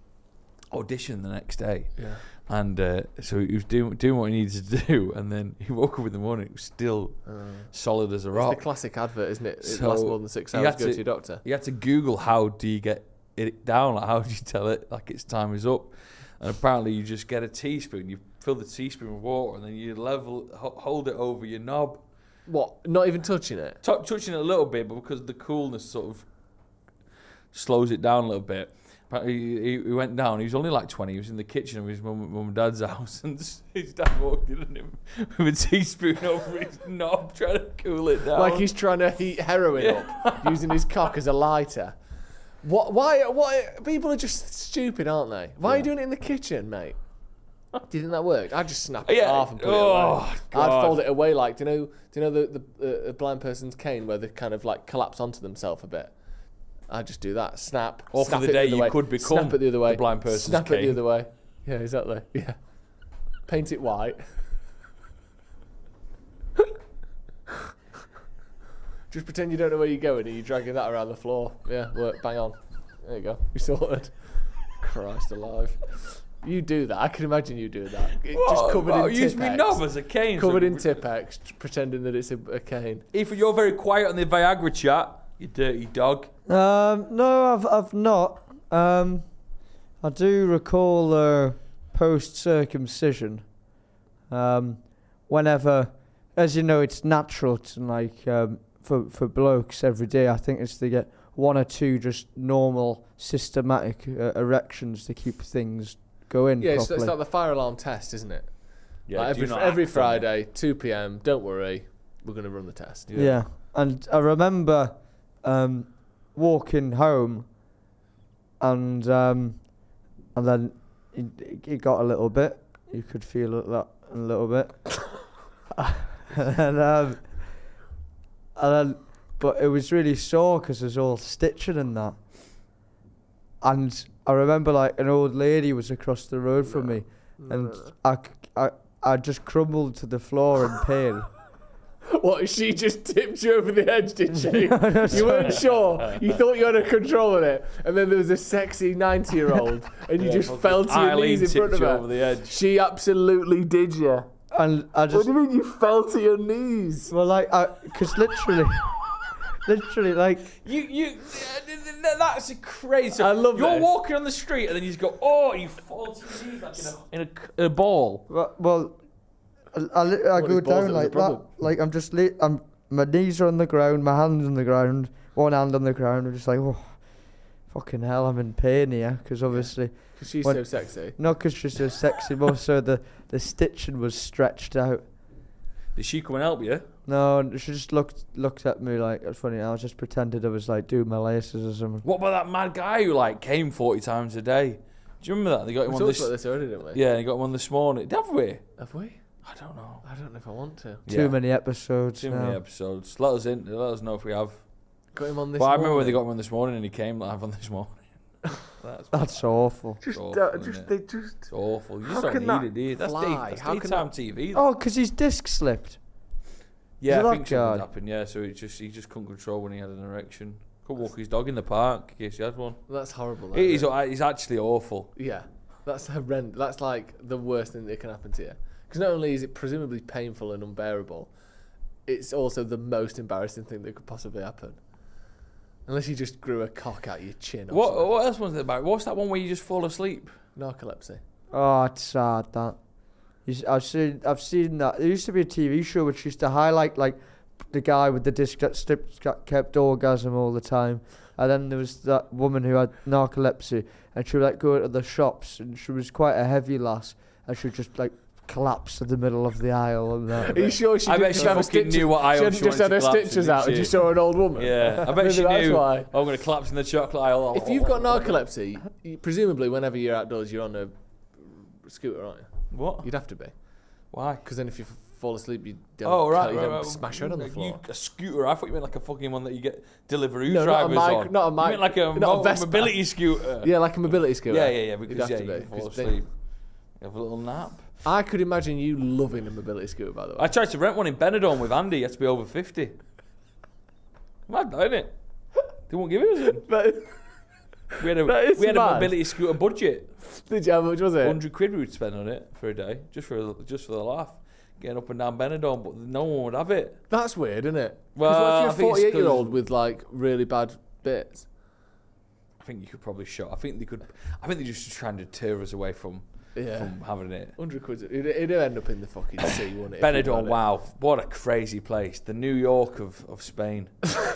[SPEAKER 2] audition the next day.
[SPEAKER 3] Yeah.
[SPEAKER 2] And uh, so he was doing doing what he needed to do, and then he woke up in the morning. It was still
[SPEAKER 3] Uh,
[SPEAKER 2] solid as a
[SPEAKER 3] it's
[SPEAKER 2] rock.
[SPEAKER 3] the classic advert, isn't it? It
[SPEAKER 2] So
[SPEAKER 3] lasts more than six
[SPEAKER 2] you
[SPEAKER 3] hours
[SPEAKER 2] had
[SPEAKER 3] to go
[SPEAKER 2] to-
[SPEAKER 3] to your doctor.
[SPEAKER 2] You had to Google how do you get it down, like how do you tell it like its time is up, and apparently you just get a teaspoon, you fill the teaspoon with water, and then you level ho- hold it over your knob,
[SPEAKER 3] What? Not even touching it?
[SPEAKER 2] T- touching it a little bit, but because the coolness sort of slows it down a little bit. Apparently he, he went down. He was only like twenty. He was in the kitchen of his mum, mum and dad's house, and his dad walked in on him with a teaspoon over his knob, trying to cool it down.
[SPEAKER 3] Like he's trying to heat heroin
[SPEAKER 2] Yeah.
[SPEAKER 3] up using his cock as a lighter. What? Why? Why? People are just stupid, aren't they? Why are you
[SPEAKER 2] Yeah.
[SPEAKER 3] doing it in the kitchen, mate? Do you think that worked? I'd just snap it
[SPEAKER 2] Yeah.
[SPEAKER 3] off and put
[SPEAKER 2] Oh,
[SPEAKER 3] it away.
[SPEAKER 2] God.
[SPEAKER 3] I'd fold it away like, do you know? Do you know the the uh, blind person's cane where they kind of like collapse onto themselves a bit? I'd just do that. Snap.
[SPEAKER 2] Or for
[SPEAKER 3] snap
[SPEAKER 2] the
[SPEAKER 3] it
[SPEAKER 2] day
[SPEAKER 3] other
[SPEAKER 2] you
[SPEAKER 3] way.
[SPEAKER 2] could become
[SPEAKER 3] Snap it the other way.
[SPEAKER 2] the blind person's
[SPEAKER 3] Snap it
[SPEAKER 2] cane.
[SPEAKER 3] the other way. Yeah, exactly. Yeah. Paint it white. Just pretend you don't know where you're going and you're dragging that around the floor. Yeah, work, bang on. There you go. You're sorted. Christ alive. You do that. I can imagine you doing that. It- just
[SPEAKER 2] What?
[SPEAKER 3] covered
[SPEAKER 2] What?
[SPEAKER 3] in
[SPEAKER 2] Use me
[SPEAKER 3] Tipp-Ex.
[SPEAKER 2] knob as a cane.
[SPEAKER 3] Covered
[SPEAKER 2] so-
[SPEAKER 3] in Tipp-Ex, pretending that it's a, a cane.
[SPEAKER 2] If you're very quiet on the Viagra chat, you dirty dog.
[SPEAKER 4] Um, no, I've I've not. Um, I do recall uh, post circumcision. Um, whenever, as you know, it's natural to like um, for for blokes every day. I think it's to get one or two just normal systematic uh, erections to keep things going
[SPEAKER 3] Yeah, it's,
[SPEAKER 4] properly.
[SPEAKER 3] it's like the fire alarm test, isn't it?
[SPEAKER 2] Yeah,
[SPEAKER 3] Like
[SPEAKER 2] do
[SPEAKER 3] every
[SPEAKER 2] not
[SPEAKER 3] every
[SPEAKER 2] act on it.
[SPEAKER 3] Friday, two p.m. Don't worry, we're going to run the test.
[SPEAKER 2] Yeah.
[SPEAKER 4] Yeah. And I remember um, walking home, and um, and then it, it got a little bit. You could feel it that a little bit, and um, and then, but it was really sore because there's all stitching and that. And I remember like an old lady was across the road from me, and I, c- I, I just crumbled to the floor in pain.
[SPEAKER 3] What, she just tipped you over the edge, did she?
[SPEAKER 4] No,
[SPEAKER 3] You weren't sure. You thought you had a control on it, and then there was a sexy ninety-year-old, and you
[SPEAKER 2] Yeah,
[SPEAKER 3] just
[SPEAKER 2] fucking
[SPEAKER 3] fell to your
[SPEAKER 2] Eileen
[SPEAKER 3] knees in front
[SPEAKER 2] tipped
[SPEAKER 3] of
[SPEAKER 2] you
[SPEAKER 3] her.
[SPEAKER 2] over the edge.
[SPEAKER 3] She absolutely did you.
[SPEAKER 4] And I
[SPEAKER 3] What
[SPEAKER 4] just
[SPEAKER 3] do you mean you fell to your knees?
[SPEAKER 4] well like I because literally, literally like.
[SPEAKER 2] You, you, that's a crazy.
[SPEAKER 3] I love
[SPEAKER 2] You're
[SPEAKER 3] this.
[SPEAKER 2] walking on the street and then you just go, oh, you fall to your knees like in a, in a, c- a ball.
[SPEAKER 4] Well, well I, I, li- I
[SPEAKER 3] What,
[SPEAKER 4] go
[SPEAKER 3] his balls that
[SPEAKER 4] down
[SPEAKER 3] was
[SPEAKER 4] like
[SPEAKER 3] the
[SPEAKER 4] that.
[SPEAKER 3] problem?
[SPEAKER 4] Like I'm just, li- I'm, my knees are on the ground, my hands on the ground, one hand on the ground. I'm just like, oh, fucking hell, I'm in pain here. Because obviously,
[SPEAKER 3] Because she's
[SPEAKER 4] When-
[SPEAKER 3] so sexy.
[SPEAKER 4] not because she's so sexy, more so the, the stitching was stretched out.
[SPEAKER 2] Did she come and help you?
[SPEAKER 4] No, and she just looked looked at me like, it's funny, I was just pretended I was like doing my laces or something.
[SPEAKER 2] What about that mad guy who like came forty times a day? Do you remember that? They got him
[SPEAKER 3] We
[SPEAKER 2] on
[SPEAKER 3] talked
[SPEAKER 2] this.
[SPEAKER 3] about this already, didn't we?
[SPEAKER 2] Yeah, they got him on this morning. Have we?
[SPEAKER 3] Have we?
[SPEAKER 2] I don't know.
[SPEAKER 3] I don't know if I want to.
[SPEAKER 4] Too
[SPEAKER 2] Yeah.
[SPEAKER 4] many episodes
[SPEAKER 2] Too
[SPEAKER 4] now.
[SPEAKER 2] many episodes. Let us in. Let us know if we have.
[SPEAKER 3] Got him on this
[SPEAKER 2] Well, I remember when they
[SPEAKER 3] morning.
[SPEAKER 2] got him on this morning and he came live on this morning. That's,
[SPEAKER 4] That's awful.
[SPEAKER 2] It's
[SPEAKER 3] Just,
[SPEAKER 2] awful,
[SPEAKER 3] uh,
[SPEAKER 2] isn't
[SPEAKER 3] just
[SPEAKER 2] it?
[SPEAKER 3] they just.
[SPEAKER 2] It's awful. You
[SPEAKER 3] How
[SPEAKER 2] just don't
[SPEAKER 3] can
[SPEAKER 2] need
[SPEAKER 3] that
[SPEAKER 2] it, do you? That's,
[SPEAKER 3] fly?
[SPEAKER 2] day, that's
[SPEAKER 3] How can
[SPEAKER 2] daytime
[SPEAKER 3] that-
[SPEAKER 2] T V.
[SPEAKER 4] Oh, because his disc slipped.
[SPEAKER 2] yeah,
[SPEAKER 4] is
[SPEAKER 2] I
[SPEAKER 4] that
[SPEAKER 2] think something
[SPEAKER 4] guy?
[SPEAKER 2] happened. Yeah, so he just he just couldn't control when he had an erection. Couldn't walk his dog in the park in case he had one.
[SPEAKER 3] That's horrible.
[SPEAKER 2] It is.
[SPEAKER 3] isn't it?
[SPEAKER 2] It's actually awful.
[SPEAKER 3] Yeah, that's horrendous. That's like the worst thing that can happen to you. Because not only is it presumably painful and unbearable, it's also the most embarrassing thing that could possibly happen. Unless you just grew a cock out your chin. Or
[SPEAKER 2] What
[SPEAKER 3] something.
[SPEAKER 2] what else was it about? What's that one where you just fall asleep?
[SPEAKER 3] Narcolepsy.
[SPEAKER 4] Oh, it's sad that. You s- I've seen, I've seen that. There used to be a T V show which used to highlight like the guy with the disc that slipped, got- kept orgasm all the time, and then there was that woman who had narcolepsy, and she would like go into the shops, and she was quite a heavy lass, and she would just like collapse in the middle of the aisle and that.
[SPEAKER 3] Are you sure she
[SPEAKER 2] I
[SPEAKER 3] didn't
[SPEAKER 2] bet
[SPEAKER 3] just
[SPEAKER 2] she
[SPEAKER 3] have her
[SPEAKER 2] fucking
[SPEAKER 3] stitches?
[SPEAKER 2] knew what aisle
[SPEAKER 3] She hadn't
[SPEAKER 2] she
[SPEAKER 3] just
[SPEAKER 2] wanted
[SPEAKER 3] had her
[SPEAKER 2] to collapse in,
[SPEAKER 3] stitches
[SPEAKER 2] didn't
[SPEAKER 3] out and
[SPEAKER 2] she?
[SPEAKER 3] just saw an old woman.
[SPEAKER 2] Yeah, I bet
[SPEAKER 3] Maybe
[SPEAKER 2] she
[SPEAKER 3] that's
[SPEAKER 2] knew.
[SPEAKER 3] why.
[SPEAKER 2] I'm going to collapse in the chocolate aisle.
[SPEAKER 3] If you've got narcolepsy, you, presumably whenever you're outdoors, you're on a scooter, aren't you?
[SPEAKER 2] What?
[SPEAKER 3] You'd have to be.
[SPEAKER 2] Why?
[SPEAKER 3] Because then if you f- fall asleep, you don't,
[SPEAKER 2] Oh right,
[SPEAKER 3] you
[SPEAKER 2] right,
[SPEAKER 3] don't
[SPEAKER 2] right.
[SPEAKER 3] smash your head on the
[SPEAKER 2] You-
[SPEAKER 3] floor.
[SPEAKER 2] a scooter. I thought you meant like a fucking one that you get Deliveroo
[SPEAKER 3] No, not a
[SPEAKER 2] drivers
[SPEAKER 3] mic-
[SPEAKER 2] on.
[SPEAKER 3] not a
[SPEAKER 2] You
[SPEAKER 3] mic-
[SPEAKER 2] meant like a,
[SPEAKER 3] not a
[SPEAKER 2] mo-
[SPEAKER 3] Vespa.
[SPEAKER 2] mobility scooter.
[SPEAKER 3] Yeah, like a mobility scooter.
[SPEAKER 2] yeah, yeah, yeah.
[SPEAKER 3] You'd
[SPEAKER 2] Because
[SPEAKER 3] have
[SPEAKER 2] yeah,
[SPEAKER 3] to
[SPEAKER 2] you
[SPEAKER 3] be,
[SPEAKER 2] can fall
[SPEAKER 3] 'cause they-
[SPEAKER 2] asleep. You have a little nap.
[SPEAKER 3] I could imagine you loving a mobility scooter, by the way.
[SPEAKER 2] I tried to rent one in Benidorm with Andy. You had to be over fifty. Mad, isn't it? They won't give us it.
[SPEAKER 3] But
[SPEAKER 2] We had a
[SPEAKER 3] That is
[SPEAKER 2] we had a
[SPEAKER 3] mad.
[SPEAKER 2] mobility scooter budget.
[SPEAKER 3] did you? How much was it?
[SPEAKER 2] Hundred quid we would spend on it for a day, just for just for the laugh, getting up and down Benidorm. But no one would have it.
[SPEAKER 3] That's weird, isn't it?
[SPEAKER 2] Well,
[SPEAKER 3] Because
[SPEAKER 2] I
[SPEAKER 3] what if
[SPEAKER 2] think
[SPEAKER 3] you're a
[SPEAKER 2] it's 'cause-
[SPEAKER 3] forty-eight-year-old with like really bad bits?
[SPEAKER 2] I think you could probably shut. I think they could. I think they're just trying to tear us away from
[SPEAKER 3] Yeah.
[SPEAKER 2] from having it.
[SPEAKER 3] Hundred quid. It'd, it'd end up in the fucking sea, wouldn't it? if you
[SPEAKER 2] Benidorm,
[SPEAKER 3] had it?
[SPEAKER 2] wow, what a crazy place. The New York of, of Spain.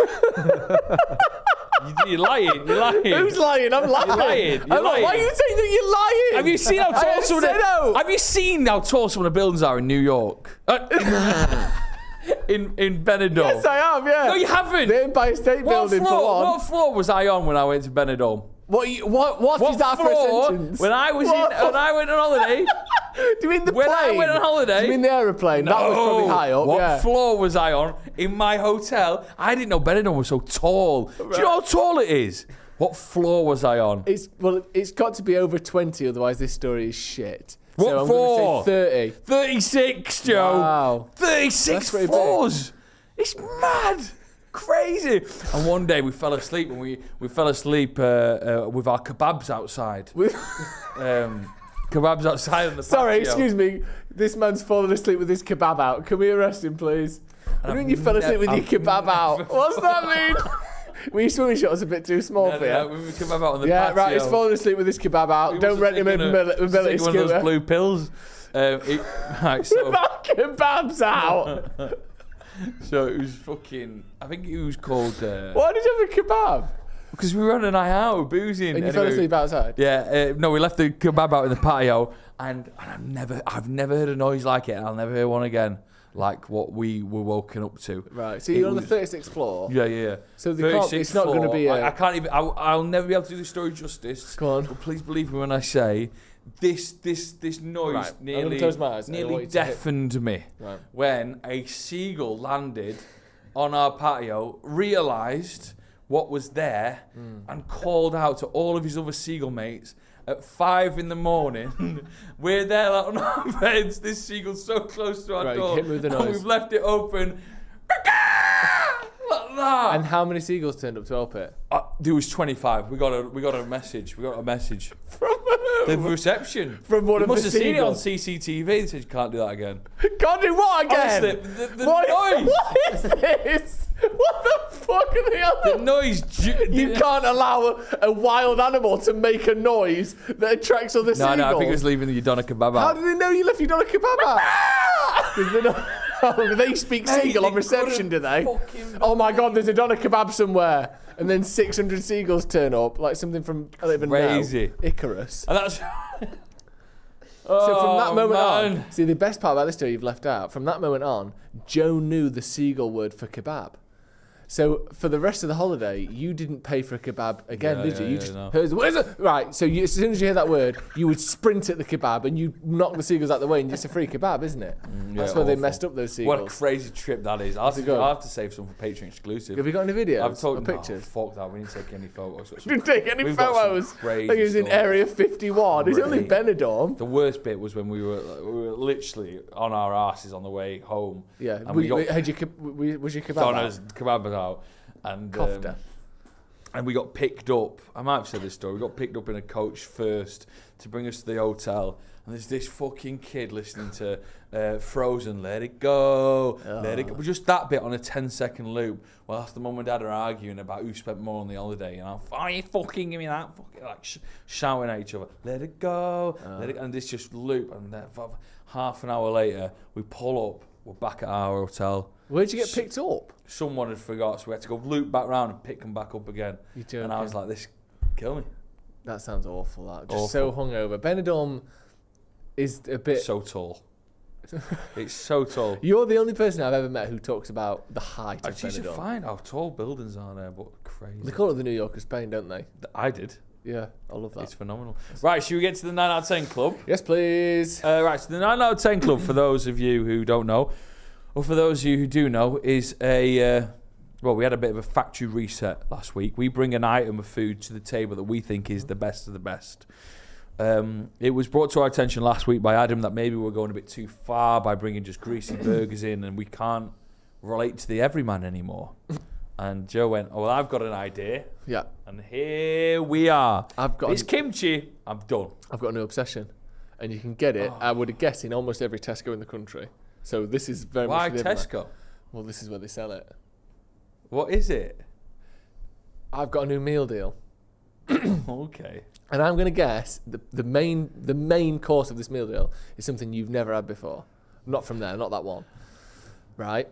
[SPEAKER 2] you, you're lying, you're lying.
[SPEAKER 3] Who's lying? I'm lying.
[SPEAKER 2] You're lying, you're
[SPEAKER 3] I'm not- Why
[SPEAKER 2] lying.
[SPEAKER 3] are you saying that you're lying?
[SPEAKER 2] Have you seen how
[SPEAKER 3] I
[SPEAKER 2] tall
[SPEAKER 3] didn't
[SPEAKER 2] some of
[SPEAKER 3] say
[SPEAKER 2] the,
[SPEAKER 3] no.
[SPEAKER 2] Have you seen how tall some of the buildings are in New York? Uh, in in Benidorm.
[SPEAKER 3] Yes, I have. Yeah.
[SPEAKER 2] No, you haven't.
[SPEAKER 3] The Empire State
[SPEAKER 2] What
[SPEAKER 3] Building for
[SPEAKER 2] floor?
[SPEAKER 3] one.
[SPEAKER 2] What floor was I on when I went to Benidorm?
[SPEAKER 3] What? You, what? What,
[SPEAKER 2] What
[SPEAKER 3] is that for a
[SPEAKER 2] floor?
[SPEAKER 3] sentence?
[SPEAKER 2] When I was
[SPEAKER 3] What
[SPEAKER 2] in, when I went on holiday.
[SPEAKER 3] Do you mean the
[SPEAKER 2] when
[SPEAKER 3] plane?
[SPEAKER 2] I went on holiday-
[SPEAKER 3] Do you mean the aeroplane? That was probably high up.
[SPEAKER 2] What
[SPEAKER 3] yeah.
[SPEAKER 2] floor was I on in my hotel? I didn't know Benidorm was so tall. Do you know how tall it is? What floor was I on?
[SPEAKER 3] It's well, it's got to be over twenty, otherwise this story is shit.
[SPEAKER 2] What
[SPEAKER 3] so I'm
[SPEAKER 2] floor?
[SPEAKER 3] Gonna say thirty.
[SPEAKER 2] thirty-six, Joe.
[SPEAKER 3] Wow.
[SPEAKER 2] thirty-six
[SPEAKER 3] That's pretty
[SPEAKER 2] floors. It's mad. Crazy. And one day we fell asleep and we, we fell asleep uh, uh, with our kebabs outside. um, kebabs outside on the
[SPEAKER 3] Sorry,
[SPEAKER 2] patio.
[SPEAKER 3] excuse me. This man's fallen asleep with his kebab out. Can we arrest him, please? What do you mean you fell asleep with
[SPEAKER 2] I've
[SPEAKER 3] your kebab out?
[SPEAKER 2] never-
[SPEAKER 3] What's that mean? Were your swimming shorts a bit too small
[SPEAKER 2] No,
[SPEAKER 3] for you?
[SPEAKER 2] no, no, we kebab out on the
[SPEAKER 3] Yeah,
[SPEAKER 2] patio.
[SPEAKER 3] right. He's fallen asleep with his kebab out.
[SPEAKER 2] He
[SPEAKER 3] Don't
[SPEAKER 2] wasn't
[SPEAKER 3] rent him a
[SPEAKER 2] taking
[SPEAKER 3] mobility
[SPEAKER 2] he wasn't taking one of those
[SPEAKER 3] scooter.
[SPEAKER 2] blue pills. Um, it, right, so,
[SPEAKER 3] Our kebabs out.
[SPEAKER 2] so it was fucking. I think it was called. Uh,
[SPEAKER 3] Why did you have a kebab?
[SPEAKER 2] Because we were on a night out, boozing.
[SPEAKER 3] And you fell
[SPEAKER 2] Anyway,
[SPEAKER 3] asleep outside.
[SPEAKER 2] Yeah, uh, no, we left the kebab out in the patio, and, and I've never, I've never heard a noise like it, and I'll never hear one again, like what we were woken up to.
[SPEAKER 3] Right. So
[SPEAKER 2] It
[SPEAKER 3] you're on the
[SPEAKER 2] was-
[SPEAKER 3] thirty-sixth floor.
[SPEAKER 2] Yeah, yeah. yeah.
[SPEAKER 3] So the can't,
[SPEAKER 2] thirty-sixth
[SPEAKER 3] it's not going to
[SPEAKER 2] floor.
[SPEAKER 3] be a.
[SPEAKER 2] I, I can't even. I, I'll never be able to do the story justice.
[SPEAKER 3] Go on.
[SPEAKER 2] But please believe me when I say this, this, this noise
[SPEAKER 3] Right, I'm gonna
[SPEAKER 2] nearly,
[SPEAKER 3] close my eyes and I want
[SPEAKER 2] nearly
[SPEAKER 3] you to hit-
[SPEAKER 2] deafened me
[SPEAKER 3] Right.
[SPEAKER 2] when a seagull landed on our patio, realised what was there,
[SPEAKER 3] Hmm.
[SPEAKER 2] and called out to all of his other seagull mates at five in the morning. We're there like, on our beds. This seagull's so close to our
[SPEAKER 3] Right,
[SPEAKER 2] door,
[SPEAKER 3] hit me with the
[SPEAKER 2] and
[SPEAKER 3] noise.
[SPEAKER 2] we've left it open. Like that.
[SPEAKER 3] And how many seagulls turned up to help it?
[SPEAKER 2] Uh, there was twenty-five. We got a we got a message. We got a message.
[SPEAKER 3] From
[SPEAKER 2] The
[SPEAKER 3] who?
[SPEAKER 2] reception.
[SPEAKER 3] From one
[SPEAKER 2] you
[SPEAKER 3] of
[SPEAKER 2] must
[SPEAKER 3] the
[SPEAKER 2] have seen it on
[SPEAKER 3] seagulls.
[SPEAKER 2] C C T V. They said you can't do that again.
[SPEAKER 3] Can't do what again?
[SPEAKER 2] Honestly, the, the
[SPEAKER 3] what,
[SPEAKER 2] noise.
[SPEAKER 3] what is this? What the fuck are they
[SPEAKER 2] The
[SPEAKER 3] on?
[SPEAKER 2] noise. Ju-
[SPEAKER 3] You
[SPEAKER 2] the-
[SPEAKER 3] can't allow a, a wild animal to make a noise that attracts other
[SPEAKER 2] No,
[SPEAKER 3] seagulls.
[SPEAKER 2] no. I think it was leaving the Donna kebab
[SPEAKER 3] How
[SPEAKER 2] out.
[SPEAKER 3] did they know you left your dollar kebab out? 'Cause they don't- oh, they speak
[SPEAKER 2] Mate,
[SPEAKER 3] seagull on
[SPEAKER 2] they
[SPEAKER 3] reception, do they?
[SPEAKER 2] couldn't fucking
[SPEAKER 3] Oh my god, there's a doner kebab somewhere. And then six hundred seagulls turn up, like something from, I don't even
[SPEAKER 2] Crazy.
[SPEAKER 3] know, Icarus.
[SPEAKER 2] And that's.
[SPEAKER 3] So from that
[SPEAKER 2] Oh,
[SPEAKER 3] moment
[SPEAKER 2] man.
[SPEAKER 3] on, see the best part about this story you've left out, from that moment on, Joe knew the seagull word for kebab. So for the rest of the holiday, you didn't pay for a kebab again,
[SPEAKER 2] Yeah,
[SPEAKER 3] did you?
[SPEAKER 2] yeah,
[SPEAKER 3] You
[SPEAKER 2] yeah,
[SPEAKER 3] just
[SPEAKER 2] no.
[SPEAKER 3] heard, "Where's it?" Right. So you, as soon as you hear that word, you would sprint at the kebab and you knock the seagulls out the way, and it's a free kebab, isn't it? That's
[SPEAKER 2] yeah,
[SPEAKER 3] where they
[SPEAKER 2] awful.
[SPEAKER 3] messed up those
[SPEAKER 2] What a
[SPEAKER 3] seagulls.
[SPEAKER 2] crazy trip that is. I'll have,
[SPEAKER 3] it
[SPEAKER 2] to,
[SPEAKER 3] go?
[SPEAKER 2] I'll have to save some for Patreon exclusive.
[SPEAKER 3] Have you got any videos
[SPEAKER 2] I've told
[SPEAKER 3] or
[SPEAKER 2] no,
[SPEAKER 3] pictures?
[SPEAKER 2] fuck that. We didn't take any photos. Got some-
[SPEAKER 3] Didn't take any
[SPEAKER 2] we've got some
[SPEAKER 3] photos.
[SPEAKER 2] crazy
[SPEAKER 3] Like it was in
[SPEAKER 2] stuff.
[SPEAKER 3] Area fifty-one. It's only
[SPEAKER 2] Great.
[SPEAKER 3] Benidorm.
[SPEAKER 2] The worst bit was when we were like, we were literally on our asses on the way home.
[SPEAKER 3] Yeah.
[SPEAKER 2] And
[SPEAKER 3] Were
[SPEAKER 2] we
[SPEAKER 3] you-
[SPEAKER 2] got
[SPEAKER 3] had you, ke- w- was your kebab
[SPEAKER 2] Donna's
[SPEAKER 3] out?
[SPEAKER 2] kebab was out, and
[SPEAKER 3] Kofta.
[SPEAKER 2] um, and we got picked up. I might have said this story. We got picked up in a coach first to bring us to the hotel, and there's this fucking kid listening to uh, Frozen, Let It Go, Let It Go. But just that bit on a ten second loop, whilst the mum and dad are arguing about who spent more on the holiday, and I'm, oh, you fucking give me that, fucking, like sh- shouting at each other, Let It Go, let it, and this just loop, and then f- half an hour later, we pull up, we're back at our hotel.
[SPEAKER 3] Where'd you get picked up?
[SPEAKER 2] Someone had forgot, so we had to go loop back round and pick them back up again.
[SPEAKER 3] You joking?
[SPEAKER 2] And I was like, this kill me.
[SPEAKER 3] That sounds awful. That just
[SPEAKER 2] Awful.
[SPEAKER 3] so hungover. Benidorm is a bit.
[SPEAKER 2] So tall. It's so tall.
[SPEAKER 3] You're the only person I've ever met who talks about the height of
[SPEAKER 2] Actually, you should
[SPEAKER 3] Benidorm.
[SPEAKER 2] find how tall buildings are there, but crazy.
[SPEAKER 3] They call it the New York of Spain, don't they?
[SPEAKER 2] I did.
[SPEAKER 3] Yeah, I love that.
[SPEAKER 2] It's phenomenal. Right, should we get to the nine out of ten club?
[SPEAKER 3] Yes, please.
[SPEAKER 2] Uh, right, so the nine out of ten club, for those of you who don't know, or for those of you who do know, is a... Uh, well, we had a bit of a factory reset last week. We bring an item of food to the table that we think is the best of the best. Um, it was brought to our attention last week by Adam that maybe we're going a bit too far by bringing just greasy burgers in, and we can't relate to the everyman anymore. And Joe went, oh, well, I've got an idea.
[SPEAKER 3] Yeah,
[SPEAKER 2] And here we are.
[SPEAKER 3] I've got.
[SPEAKER 2] It's
[SPEAKER 3] A,
[SPEAKER 2] kimchi. I'm done.
[SPEAKER 3] I've got a new obsession, and you can get it.
[SPEAKER 2] Oh.
[SPEAKER 3] I would guess in almost every Tesco in the country. So this is very
[SPEAKER 2] Why
[SPEAKER 3] much. the everyman.
[SPEAKER 2] Tesco?
[SPEAKER 3] Well, this is where they sell it.
[SPEAKER 2] What is it?
[SPEAKER 3] I've got a new meal deal,
[SPEAKER 2] Okay.
[SPEAKER 3] and I'm going to guess the the main the main course of this meal deal is something you've never had before. Not from there, not that one. Right.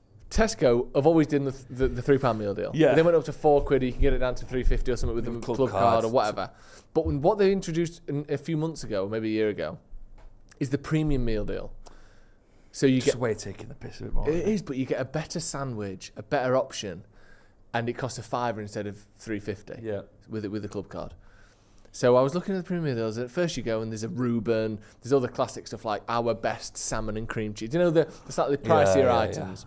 [SPEAKER 3] Tesco have always done the, the, the three pound meal deal.
[SPEAKER 2] Yeah.
[SPEAKER 3] They went up to four quid. You can get it down to three fifty or something with
[SPEAKER 2] With
[SPEAKER 3] the
[SPEAKER 2] a club
[SPEAKER 3] club,
[SPEAKER 2] card.
[SPEAKER 3] card or whatever. But when, what they introduced in, a few months ago, maybe a year ago, is the premium meal deal. So you
[SPEAKER 2] Just
[SPEAKER 3] get
[SPEAKER 2] a way of taking the piss a bit more.
[SPEAKER 3] it is, but you get a better sandwich, a better option, and it costs a fiver instead of three fifty.
[SPEAKER 2] Yeah.
[SPEAKER 3] With it with the club card. So I was looking at the premium deals. At first you go and there's a Reuben. There's all the classic stuff like our best salmon and cream cheese. You know the, the slightly pricier
[SPEAKER 2] Yeah, yeah,
[SPEAKER 3] items.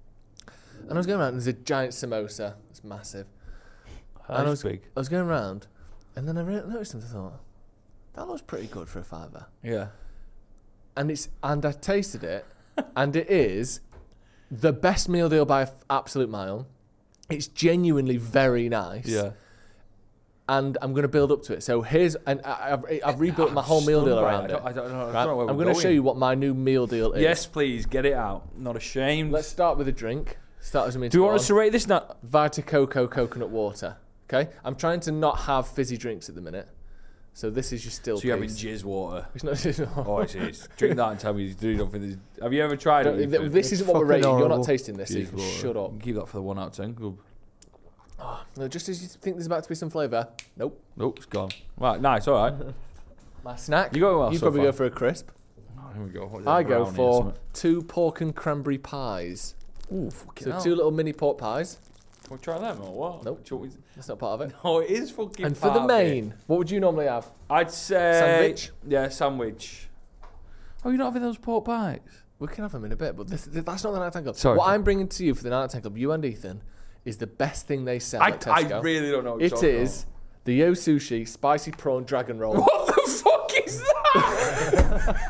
[SPEAKER 3] And I was going around and there's a giant samosa. It's massive.
[SPEAKER 2] That's
[SPEAKER 3] and I was,
[SPEAKER 2] big.
[SPEAKER 3] I was going around, and then I re- noticed something. I thought, that looks pretty good for a fiver.
[SPEAKER 2] Yeah.
[SPEAKER 3] And it's and I tasted it, and it is the best meal deal by an absolute mile. It's genuinely very nice.
[SPEAKER 2] Yeah.
[SPEAKER 3] And I'm going to build up to it. So here's, and I, I've, I've rebuilt my whole meal deal around
[SPEAKER 2] I
[SPEAKER 3] it.
[SPEAKER 2] don't, I don't know. I
[SPEAKER 3] Right?
[SPEAKER 2] don't know where
[SPEAKER 3] I'm
[SPEAKER 2] we're
[SPEAKER 3] going to show you what my new meal deal is.
[SPEAKER 2] Yes, please get it out. Not ashamed.
[SPEAKER 3] Let's start with a drink. Start as a
[SPEAKER 2] Do you want us to rate this now?
[SPEAKER 3] Vita Coco coconut water. Okay. I'm trying to not have fizzy drinks at the minute. So this is your still.
[SPEAKER 2] So you're having
[SPEAKER 3] piece.
[SPEAKER 2] jizz water.
[SPEAKER 3] It's not. It's not
[SPEAKER 2] Oh, it is. Drink that and tell me you do don't think this. Have you ever tried
[SPEAKER 3] Don't-
[SPEAKER 2] it?
[SPEAKER 3] th- this isn't what we're
[SPEAKER 4] fucking
[SPEAKER 3] rating. You're
[SPEAKER 4] horrible.
[SPEAKER 3] not tasting this. So you
[SPEAKER 2] Jizz
[SPEAKER 3] can
[SPEAKER 2] water.
[SPEAKER 3] shut up.
[SPEAKER 2] You can keep that for the one out of ten club.
[SPEAKER 3] No, just as you think there's about to be some flavour. Nope.
[SPEAKER 2] Nope, it's gone. Right, nice. All right.
[SPEAKER 3] My snack.
[SPEAKER 2] You going well
[SPEAKER 3] You
[SPEAKER 2] so
[SPEAKER 3] probably
[SPEAKER 2] far.
[SPEAKER 3] go for a crisp.
[SPEAKER 2] Oh, here we go. What is it,
[SPEAKER 3] I go
[SPEAKER 2] brownie or
[SPEAKER 3] for
[SPEAKER 2] something?
[SPEAKER 3] two pork and cranberry pies.
[SPEAKER 2] Ooh, fucking
[SPEAKER 3] So
[SPEAKER 2] hell.
[SPEAKER 3] two little mini pork pies.
[SPEAKER 2] Can we try them or what?
[SPEAKER 3] Nope.
[SPEAKER 2] Do you want me
[SPEAKER 3] That's not part of it.
[SPEAKER 2] to- No, it is fucking.
[SPEAKER 3] And for the
[SPEAKER 2] part of it.
[SPEAKER 3] main, what would you normally have?
[SPEAKER 2] I'd say
[SPEAKER 3] Sandwich?
[SPEAKER 2] Yeah, sandwich. Oh, you're not having those pork pies?
[SPEAKER 3] We can have them in a bit, but this, that's not the Night Time Club.
[SPEAKER 2] Sorry.
[SPEAKER 3] What I'm bringing to you for the Night Time Club, you and Ethan, is the best thing they sell
[SPEAKER 2] I,
[SPEAKER 3] at
[SPEAKER 2] I
[SPEAKER 3] Tesco.
[SPEAKER 2] really don't know. What you're
[SPEAKER 3] It
[SPEAKER 2] talking
[SPEAKER 3] is the Yo Sushi spicy prawn dragon roll.
[SPEAKER 2] about. What the fuck is that?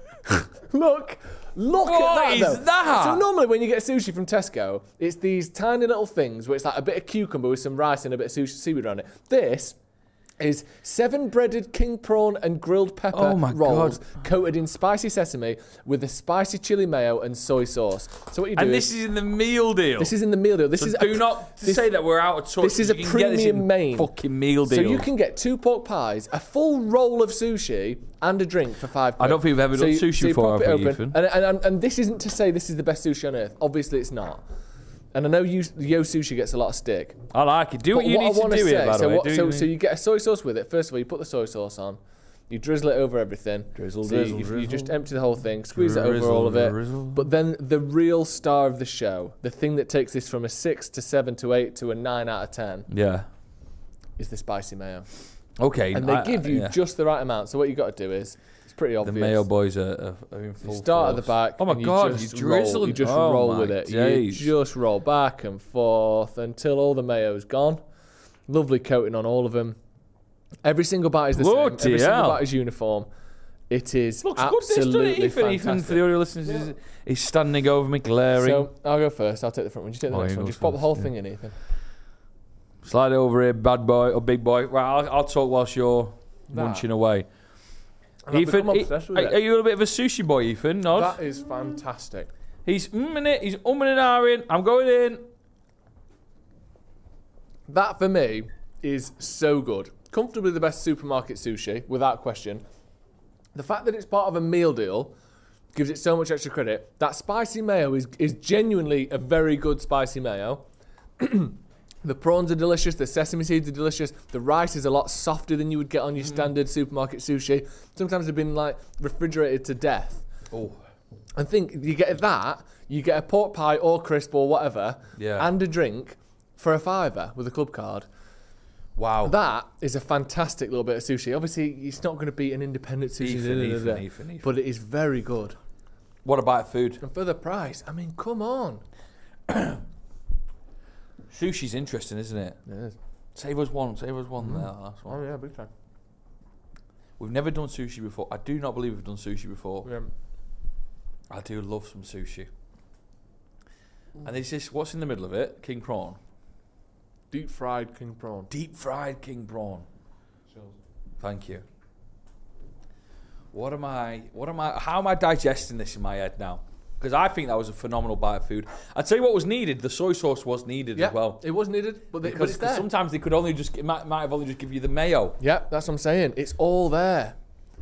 [SPEAKER 3] Look, look
[SPEAKER 2] What
[SPEAKER 3] at that.
[SPEAKER 2] is
[SPEAKER 3] though.
[SPEAKER 2] that?
[SPEAKER 3] So normally when you get sushi from Tesco, it's these tiny little things where it's like a bit of cucumber with some rice and a bit of sushi seaweed around it. This is seven breaded king prawn and grilled pepper
[SPEAKER 2] Oh my
[SPEAKER 3] rolls
[SPEAKER 2] God.
[SPEAKER 3] coated in spicy sesame with a spicy chili mayo and soy sauce. So what you do
[SPEAKER 2] And
[SPEAKER 3] is
[SPEAKER 2] this is in the meal deal.
[SPEAKER 3] this is in the meal deal. This
[SPEAKER 2] so
[SPEAKER 3] is
[SPEAKER 2] do
[SPEAKER 3] a,
[SPEAKER 2] not
[SPEAKER 3] this-
[SPEAKER 2] say that we're out of touch.
[SPEAKER 3] this is
[SPEAKER 2] You
[SPEAKER 3] a
[SPEAKER 2] can get this in
[SPEAKER 3] premium main.
[SPEAKER 2] fucking meal deal.
[SPEAKER 3] So you can get two pork pies, a full roll of sushi, and a drink for five.
[SPEAKER 2] I don't think we've ever
[SPEAKER 3] So
[SPEAKER 2] done
[SPEAKER 3] you-
[SPEAKER 2] sushi
[SPEAKER 3] so you
[SPEAKER 2] before,
[SPEAKER 3] pop it
[SPEAKER 2] have we,
[SPEAKER 3] open,
[SPEAKER 2] Ethan?
[SPEAKER 3] and, and, and, and this isn't to say this is the best sushi on earth. Obviously, it's not. And I know you, Yo Sushi gets a lot of stick.
[SPEAKER 2] I like it. Do
[SPEAKER 3] But
[SPEAKER 2] what you
[SPEAKER 3] what
[SPEAKER 2] need
[SPEAKER 3] I
[SPEAKER 2] to
[SPEAKER 3] wanna
[SPEAKER 2] do
[SPEAKER 3] say,
[SPEAKER 2] here, by the
[SPEAKER 3] so
[SPEAKER 2] way.
[SPEAKER 3] what-
[SPEAKER 2] Do
[SPEAKER 3] so,
[SPEAKER 2] you
[SPEAKER 3] so you get a soy sauce with it. First of all, you put the soy sauce on. You drizzle it over everything.
[SPEAKER 2] Drizzle,
[SPEAKER 3] so you-
[SPEAKER 2] drizzle,
[SPEAKER 3] you,
[SPEAKER 2] drizzle.
[SPEAKER 3] you just empty the whole thing, squeeze it over all of it.
[SPEAKER 2] Drizzle.
[SPEAKER 3] But then the real star of the show, the thing that takes this from a six to seven to eight to a nine out of ten,
[SPEAKER 2] Yeah.
[SPEAKER 3] is the spicy mayo.
[SPEAKER 2] Okay.
[SPEAKER 3] And they
[SPEAKER 2] I-
[SPEAKER 3] give you
[SPEAKER 2] yeah.
[SPEAKER 3] just the right amount. So what you got to do is, it's pretty
[SPEAKER 2] The
[SPEAKER 3] obvious.
[SPEAKER 2] Mayo boys are, are, are in full
[SPEAKER 3] You start at the
[SPEAKER 2] force.
[SPEAKER 3] back.
[SPEAKER 2] Oh my
[SPEAKER 3] and you
[SPEAKER 2] God,
[SPEAKER 3] just
[SPEAKER 2] you
[SPEAKER 3] roll,
[SPEAKER 2] drizzle.
[SPEAKER 3] You just
[SPEAKER 2] oh
[SPEAKER 3] roll
[SPEAKER 2] my
[SPEAKER 3] with it. You
[SPEAKER 2] days.
[SPEAKER 3] just roll back and forth until all the mayo's gone. Lovely coating on all of them. Every single bite is the
[SPEAKER 2] Bloody
[SPEAKER 3] same. Every single
[SPEAKER 2] hell.
[SPEAKER 3] bite is uniform. It is
[SPEAKER 2] Looks good, this, doesn't
[SPEAKER 3] absolutely
[SPEAKER 2] it, Ethan? Ethan,
[SPEAKER 3] fantastic.
[SPEAKER 2] for the audio listeners, is he's standing over me, glaring.
[SPEAKER 3] So I'll go first. I'll take the front one. You take the
[SPEAKER 2] Oh,
[SPEAKER 3] next
[SPEAKER 2] you
[SPEAKER 3] one.
[SPEAKER 2] go
[SPEAKER 3] Just pop the
[SPEAKER 2] first,
[SPEAKER 3] whole
[SPEAKER 2] yeah.
[SPEAKER 3] thing in, Ethan.
[SPEAKER 2] Slide over here, bad boy or big boy. Right, I'll, I'll talk whilst you're
[SPEAKER 3] That.
[SPEAKER 2] munching away.
[SPEAKER 3] And I've
[SPEAKER 2] Ethan,
[SPEAKER 3] become
[SPEAKER 2] e-
[SPEAKER 3] obsessed with
[SPEAKER 2] are,
[SPEAKER 3] it.
[SPEAKER 2] are you a little bit of a sushi boy, Ethan? Nod.
[SPEAKER 3] That is fantastic.
[SPEAKER 2] He's umming it. He's umming and ahhing. I'm going in.
[SPEAKER 3] That for me is so good. Comfortably the best supermarket sushi, without question. The fact that it's part of a meal deal gives it so much extra credit. That spicy mayo is, is genuinely a very good spicy mayo. The prawns are delicious, the sesame seeds are delicious, the rice is a lot softer than you would get on your standard supermarket sushi. Sometimes they've been like refrigerated to death.
[SPEAKER 2] Oh,
[SPEAKER 3] And think you get that, you get a pork pie or crisp or whatever,
[SPEAKER 2] Yeah.
[SPEAKER 3] and a drink for a fiver with a club card.
[SPEAKER 2] wow.
[SPEAKER 3] That is a fantastic little bit of sushi. Obviously, it's not going to beat an independent sushi,
[SPEAKER 2] Ethan,
[SPEAKER 3] da, da, da,
[SPEAKER 2] Ethan,
[SPEAKER 3] da,
[SPEAKER 2] Ethan, Ethan.
[SPEAKER 3] but it is very good.
[SPEAKER 2] What about food?
[SPEAKER 3] And for the price, I mean, come on.
[SPEAKER 2] Sushi's interesting, isn't it?
[SPEAKER 3] Yes.
[SPEAKER 2] Save us one. Save us one there. That's one.
[SPEAKER 3] Oh yeah, big time.
[SPEAKER 2] We've never done sushi before. I do not believe we've done sushi before.
[SPEAKER 3] Yeah.
[SPEAKER 2] I do love some sushi. And is this what's in the middle of it? King prawn.
[SPEAKER 3] Deep fried king prawn.
[SPEAKER 2] Deep fried king prawn. Thank you. What am I? What am I? How am I digesting this in my head now? Because I think that was a phenomenal bite of food. I'd tell you what was needed. The soy sauce was needed
[SPEAKER 3] Yeah,
[SPEAKER 2] as well.
[SPEAKER 3] it was needed, but, they, but
[SPEAKER 2] Because
[SPEAKER 3] it's there.
[SPEAKER 2] sometimes they could only just it might, might have only just give you the mayo.
[SPEAKER 3] Yeah, that's what I'm saying. It's all there.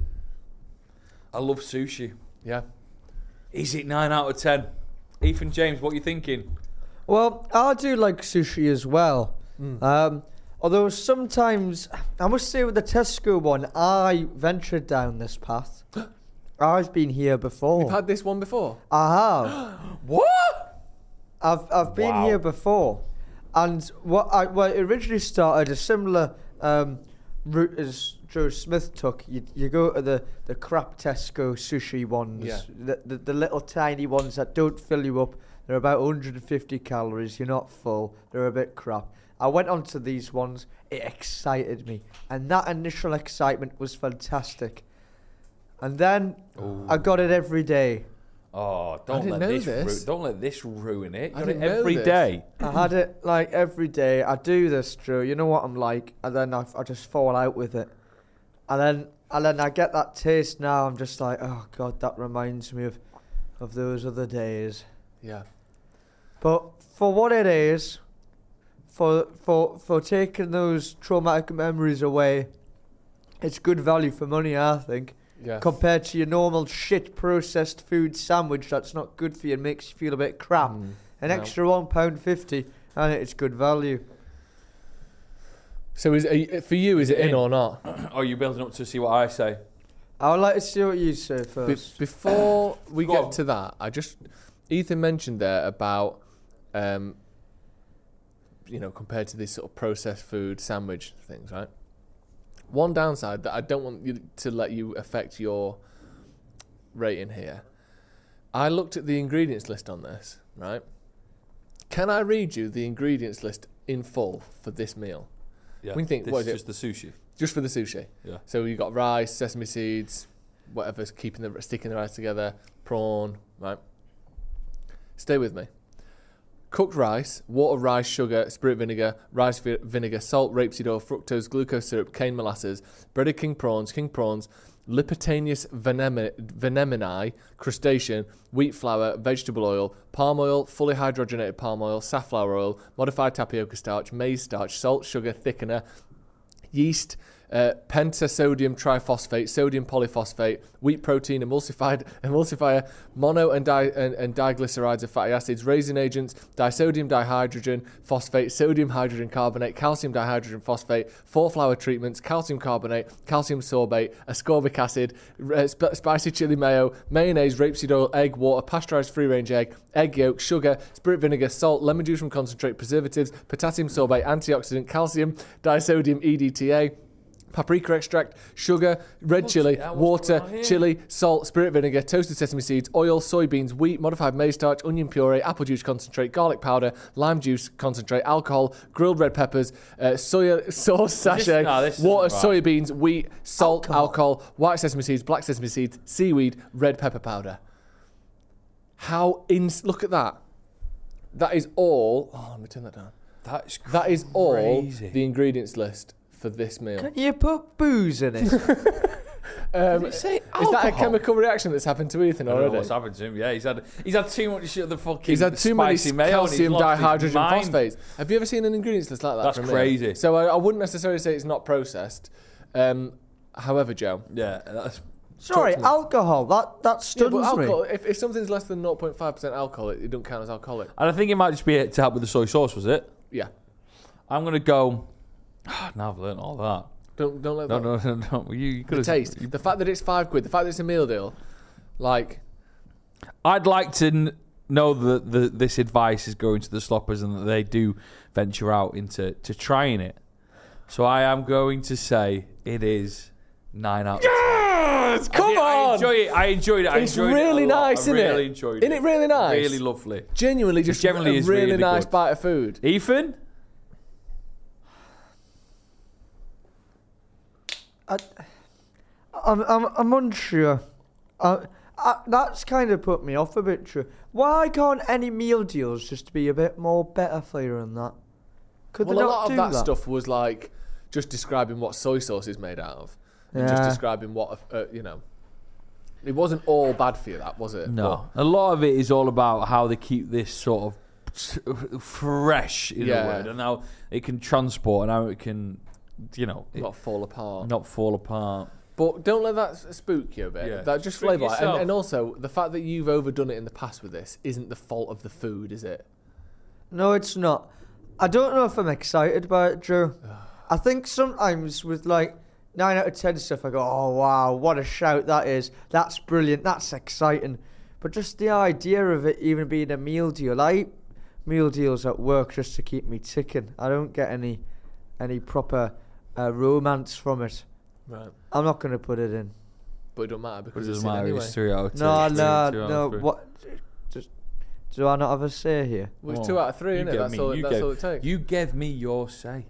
[SPEAKER 2] I love sushi.
[SPEAKER 3] Yeah.
[SPEAKER 2] Is it nine out of ten? Ethan James, what are you thinking?
[SPEAKER 4] Well, I do like sushi as well. Um, although sometimes, I must say with the Tesco one, I ventured down this path. I've been here before.
[SPEAKER 3] You've had this one before?
[SPEAKER 4] I have.
[SPEAKER 2] What?
[SPEAKER 4] I've I've been
[SPEAKER 2] Wow.
[SPEAKER 4] here before, and what I well it originally started a similar um, route as Joe Smith took. You you go to the, the crap Tesco sushi ones,
[SPEAKER 3] Yeah.
[SPEAKER 4] the, the the little tiny ones that don't fill you up. They're about one hundred fifty calories. You're not full. They're a bit crap. I went on to these ones. It excited me, and that initial excitement was fantastic. And then I got it every day.
[SPEAKER 2] Oh, don't
[SPEAKER 3] didn't
[SPEAKER 2] let
[SPEAKER 3] know
[SPEAKER 2] this,
[SPEAKER 3] this.
[SPEAKER 2] Ru- don't let this ruin it.
[SPEAKER 3] I
[SPEAKER 2] Got it
[SPEAKER 3] didn't know
[SPEAKER 2] every
[SPEAKER 3] this.
[SPEAKER 2] day.
[SPEAKER 4] I had it like every day. I do this, Drew. You know what I'm like, and then I, I just fall out with it, and then and then I get that taste. Now I'm just like, oh god, that reminds me of of those other days.
[SPEAKER 3] Yeah.
[SPEAKER 4] But for what it is, for for for taking those traumatic memories away, it's good value for money, I think.
[SPEAKER 3] Yeah.
[SPEAKER 4] Compared to your normal shit processed food sandwich that's not good for you and makes you feel a bit crap.
[SPEAKER 3] Mm,
[SPEAKER 4] An
[SPEAKER 3] no.
[SPEAKER 4] extra one pound fifty, and it's good value.
[SPEAKER 3] So is are you- for you, is it in
[SPEAKER 2] In.
[SPEAKER 3] or not?
[SPEAKER 2] Oh, you're building up to see what I say.
[SPEAKER 4] I would like to see what you say
[SPEAKER 3] Be-
[SPEAKER 4] first.
[SPEAKER 3] before we
[SPEAKER 2] Go
[SPEAKER 3] get
[SPEAKER 2] on.
[SPEAKER 3] to that, I just Ethan mentioned there about um, you know, compared to these sort of processed food sandwich things, right? One downside that I don't want you to let you affect your rating here. I looked at the ingredients list on this, right? Can I read you the ingredients list in full for this meal?
[SPEAKER 2] Yeah.
[SPEAKER 3] We think-
[SPEAKER 2] this
[SPEAKER 3] what
[SPEAKER 2] is
[SPEAKER 3] is it?
[SPEAKER 2] just the sushi.
[SPEAKER 3] Just for the sushi.
[SPEAKER 2] Yeah.
[SPEAKER 3] So you got rice, sesame seeds, whatever's keeping the sticking the rice together, prawn, right? Stay with me. Cooked rice, water, rice, sugar, spirit vinegar, rice vi- vinegar, salt, rapeseed oil, fructose, glucose syrup, cane molasses, breaded king prawns, king prawns, Lipotaneous venemi- venemini, crustacean, wheat flour, vegetable oil, palm oil, fully hydrogenated palm oil, safflower oil, modified tapioca starch, maize starch, salt, sugar, thickener, yeast, uh, pentasodium triphosphate, sodium polyphosphate, wheat protein, emulsified emulsifier, mono and, di- and, and diglycerides of fatty acids, raising agents, disodium dihydrogen phosphate, sodium hydrogen carbonate, calcium dihydrogen phosphate, four flour treatments, calcium carbonate, calcium sorbate, ascorbic acid, uh, sp- spicy chili mayo, mayonnaise, rapeseed oil, egg, water, pasteurized free-range egg, egg yolk, sugar, spirit vinegar, salt, lemon juice from concentrate, preservatives, potassium sorbate, antioxidant, calcium, disodium E D T A, paprika extract, sugar, red
[SPEAKER 2] What's-
[SPEAKER 3] chili,
[SPEAKER 2] yeah, what's
[SPEAKER 3] water,
[SPEAKER 2] going on here?
[SPEAKER 3] chili, salt, spirit vinegar, toasted sesame seeds, oil, soybeans, wheat, modified maize starch, onion puree, apple juice concentrate, garlic powder, lime juice concentrate, alcohol, grilled red peppers, uh, soya sauce sachet,
[SPEAKER 2] no, this
[SPEAKER 3] water,
[SPEAKER 2] isn't right.
[SPEAKER 3] soybeans, wheat, salt,
[SPEAKER 4] Alcohol.
[SPEAKER 3] alcohol, white sesame seeds, black sesame seeds, seaweed, red pepper powder. How ins? Look at that. That is all. Oh, let me turn that down.
[SPEAKER 2] That's
[SPEAKER 3] That is all
[SPEAKER 2] crazy.
[SPEAKER 3] the ingredients list for this meal.
[SPEAKER 4] Can you put booze in it?
[SPEAKER 3] Um,
[SPEAKER 2] Did it say
[SPEAKER 3] is that a
[SPEAKER 2] alcohol?
[SPEAKER 3] chemical reaction that's happened to Ethan
[SPEAKER 2] I don't know
[SPEAKER 3] already?
[SPEAKER 2] what's happened to him. Yeah, he's had he's had too much shit of the fucking.
[SPEAKER 3] He's had too many
[SPEAKER 2] spicy mayo and he's
[SPEAKER 3] calcium
[SPEAKER 2] lost his
[SPEAKER 3] dihydrogen
[SPEAKER 2] mind.
[SPEAKER 3] phosphates. Have you ever seen an ingredients list like that?
[SPEAKER 2] That's
[SPEAKER 3] for a meal?
[SPEAKER 2] crazy.
[SPEAKER 3] So I, I wouldn't necessarily say it's not processed. Um, however, Joe.
[SPEAKER 2] Yeah, that's
[SPEAKER 4] Sorry,
[SPEAKER 3] Talk to me.
[SPEAKER 4] alcohol. That that
[SPEAKER 3] Yeah,
[SPEAKER 4] stuns
[SPEAKER 3] but
[SPEAKER 4] me.
[SPEAKER 3] alcohol, if, if something's less than zero point five percent alcohol, it, it don't count as alcoholic.
[SPEAKER 2] And I think it might just be to help with the soy sauce, was it?
[SPEAKER 3] Yeah.
[SPEAKER 2] I'm gonna go. Now I've learned all that.
[SPEAKER 3] Don't don't let
[SPEAKER 2] No,
[SPEAKER 3] that.
[SPEAKER 2] no, no, no. You, you
[SPEAKER 3] The
[SPEAKER 2] could
[SPEAKER 3] taste. The fact that it's five quid. The fact that it's a meal deal. Like,
[SPEAKER 2] I'd like to n- know that the, this advice is going to the sloppers and that they do venture out into to trying it. So I am going to say it is nine out of ten.
[SPEAKER 3] yes,
[SPEAKER 2] I
[SPEAKER 3] come
[SPEAKER 2] did- I
[SPEAKER 3] on.
[SPEAKER 2] enjoy it. I enjoyed it. I
[SPEAKER 3] It's
[SPEAKER 2] enjoyed
[SPEAKER 3] really
[SPEAKER 2] it a lot.
[SPEAKER 3] nice,
[SPEAKER 2] I
[SPEAKER 3] isn't it?
[SPEAKER 2] really enjoyed
[SPEAKER 3] Isn't
[SPEAKER 2] it.
[SPEAKER 3] it really nice?
[SPEAKER 2] Really lovely.
[SPEAKER 3] Genuinely, just
[SPEAKER 2] generally
[SPEAKER 3] a
[SPEAKER 2] is
[SPEAKER 3] really,
[SPEAKER 2] really
[SPEAKER 3] nice
[SPEAKER 2] good.
[SPEAKER 3] bite of food.
[SPEAKER 2] Ethan?
[SPEAKER 4] I, I'm, I'm, I'm unsure. Uh, I, that's kind of put me off a bit, true. Why can't any meal deals just be a bit more better for you than that? Could
[SPEAKER 3] Well,
[SPEAKER 4] they
[SPEAKER 3] a
[SPEAKER 4] not
[SPEAKER 3] lot
[SPEAKER 4] do
[SPEAKER 3] of that,
[SPEAKER 4] that
[SPEAKER 3] stuff was like just describing what soy sauce is made out of, and just
[SPEAKER 4] Yeah.
[SPEAKER 3] describing what uh, you know. It wasn't all bad for you, that was it?
[SPEAKER 2] No. A lot of it is all about how they keep this sort of fresh, in
[SPEAKER 3] Yeah.
[SPEAKER 2] a word, and how it can transport and how it can, you know,
[SPEAKER 3] But
[SPEAKER 2] it-
[SPEAKER 3] not fall apart.
[SPEAKER 2] not fall apart.
[SPEAKER 3] But don't let that s- spook you a bit.
[SPEAKER 2] Yeah.
[SPEAKER 3] That just
[SPEAKER 2] Spook
[SPEAKER 3] flavour. And,
[SPEAKER 2] yourself.
[SPEAKER 3] and also, the fact that you've overdone it in the past with this isn't the fault of the food, is it?
[SPEAKER 4] No, it's not. I don't know if I'm excited by it, Drew. I think sometimes with like nine out of ten stuff, I go, oh wow, what a shout that is. That's brilliant. That's exciting. But just the idea of it even being a meal deal. I eat meal deals at work just to keep me ticking. I don't get any any proper uh, romance from it.
[SPEAKER 3] Right.
[SPEAKER 4] I'm not going to put it in.
[SPEAKER 3] But it don't matter
[SPEAKER 2] But
[SPEAKER 3] because
[SPEAKER 2] it
[SPEAKER 3] it's
[SPEAKER 2] doesn't
[SPEAKER 3] in
[SPEAKER 2] matter.
[SPEAKER 3] anyway.
[SPEAKER 2] It's three out of two.
[SPEAKER 4] No,
[SPEAKER 2] Three,
[SPEAKER 4] no,
[SPEAKER 2] two out
[SPEAKER 4] no.
[SPEAKER 2] of three.
[SPEAKER 4] What? Just, do I not have a say here?
[SPEAKER 3] Well, it's
[SPEAKER 2] Oh,
[SPEAKER 3] two out of three,
[SPEAKER 2] you
[SPEAKER 3] isn't it?
[SPEAKER 2] gave
[SPEAKER 3] That's,
[SPEAKER 2] me-
[SPEAKER 3] all,
[SPEAKER 2] you
[SPEAKER 3] that's
[SPEAKER 2] gave-
[SPEAKER 3] all it takes.
[SPEAKER 2] You gave me your say.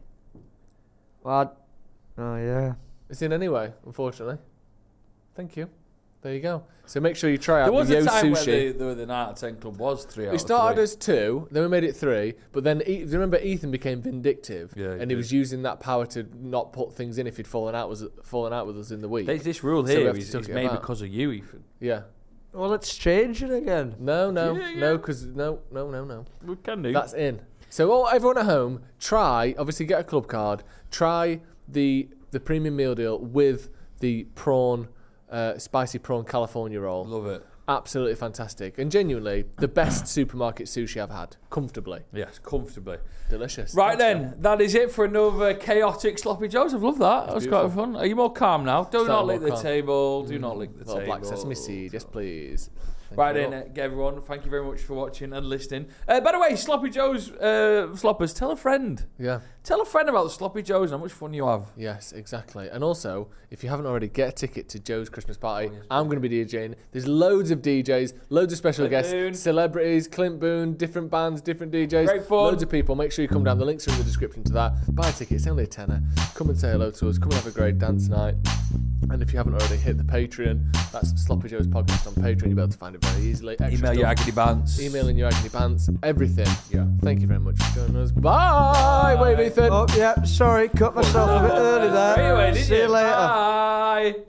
[SPEAKER 4] Well, I, oh yeah.
[SPEAKER 3] It's in anyway, unfortunately. Thank you. There you go. So make sure you try out
[SPEAKER 2] There was
[SPEAKER 3] the
[SPEAKER 2] a
[SPEAKER 3] Yo
[SPEAKER 2] time where
[SPEAKER 3] Sushi.
[SPEAKER 2] the, the, the nine out of ten club was three out
[SPEAKER 3] We
[SPEAKER 2] of
[SPEAKER 3] started
[SPEAKER 2] three.
[SPEAKER 3] as two, then we made it three, but then e- do you remember Ethan became vindictive,
[SPEAKER 2] Yeah, he
[SPEAKER 3] and he
[SPEAKER 2] did.
[SPEAKER 3] was using that power to not put things in if he'd fallen out was fallen out with us in the week.
[SPEAKER 2] There's this rule
[SPEAKER 3] So we
[SPEAKER 2] here.
[SPEAKER 3] have to
[SPEAKER 2] Is
[SPEAKER 3] talk
[SPEAKER 2] it's
[SPEAKER 3] it
[SPEAKER 2] made
[SPEAKER 3] about.
[SPEAKER 2] because of you, Ethan.
[SPEAKER 3] Yeah.
[SPEAKER 4] Well, let's change it again.
[SPEAKER 3] No, no,
[SPEAKER 2] Yeah, yeah.
[SPEAKER 3] no, because no, no, no, no.
[SPEAKER 2] We can do.
[SPEAKER 3] That's in. So all everyone at home, try obviously get a club card. Try the the premium meal deal with the prawn, uh, spicy prawn California roll.
[SPEAKER 2] Love it.
[SPEAKER 3] Absolutely fantastic, and genuinely the best supermarket sushi I've had. Comfortably
[SPEAKER 2] Yes, comfortably.
[SPEAKER 3] delicious.
[SPEAKER 2] Right
[SPEAKER 3] Thanks,
[SPEAKER 2] then, that is it for another chaotic sloppy joes. I've loved that. That was quite
[SPEAKER 3] Beautiful.
[SPEAKER 2] fun. Are you more calm now? Do
[SPEAKER 3] Starting
[SPEAKER 2] not
[SPEAKER 3] more
[SPEAKER 2] lick the
[SPEAKER 3] calm.
[SPEAKER 2] table. Do not lick the
[SPEAKER 3] Little
[SPEAKER 2] table.
[SPEAKER 3] black sesame seed, yes please. Thank
[SPEAKER 2] Right
[SPEAKER 3] you
[SPEAKER 2] then,
[SPEAKER 3] all.
[SPEAKER 2] uh, everyone. Thank you very much for watching and listening. Uh, by the way, Sloppy Joe's uh, Sloppers, tell a friend.
[SPEAKER 3] Yeah.
[SPEAKER 2] Tell a friend about the Sloppy Joes and how much fun you have.
[SPEAKER 3] Yes, exactly. And also, if you haven't already, get a ticket to Joe's Christmas party.
[SPEAKER 2] Oh, yes,
[SPEAKER 3] I'm going to be DJing. There's loads of D Js, loads of special
[SPEAKER 2] Clint
[SPEAKER 3] guests,
[SPEAKER 2] Boone.
[SPEAKER 3] celebrities, Clint Boone, different bands, different D Js.
[SPEAKER 2] Great fun.
[SPEAKER 3] Loads of people. Make sure you come down. The links are in the description to that. Buy a ticket. It's only a tenner. Come and say hello to us. Come and have a great dance night. And if you haven't already, hit the Patreon. That's Sloppy Joe's podcast on Patreon. You'll be able to find it very easily. Extra
[SPEAKER 2] Email your
[SPEAKER 3] stuff.
[SPEAKER 2] agony bants.
[SPEAKER 3] Email in your agony pants. Everything. Yeah. Thank you very much for joining us. Bye. Wave, Ethan.
[SPEAKER 4] Oh, yeah, sorry, cut myself a bit early there.
[SPEAKER 2] Anyway, did
[SPEAKER 4] See you later.
[SPEAKER 2] Bye.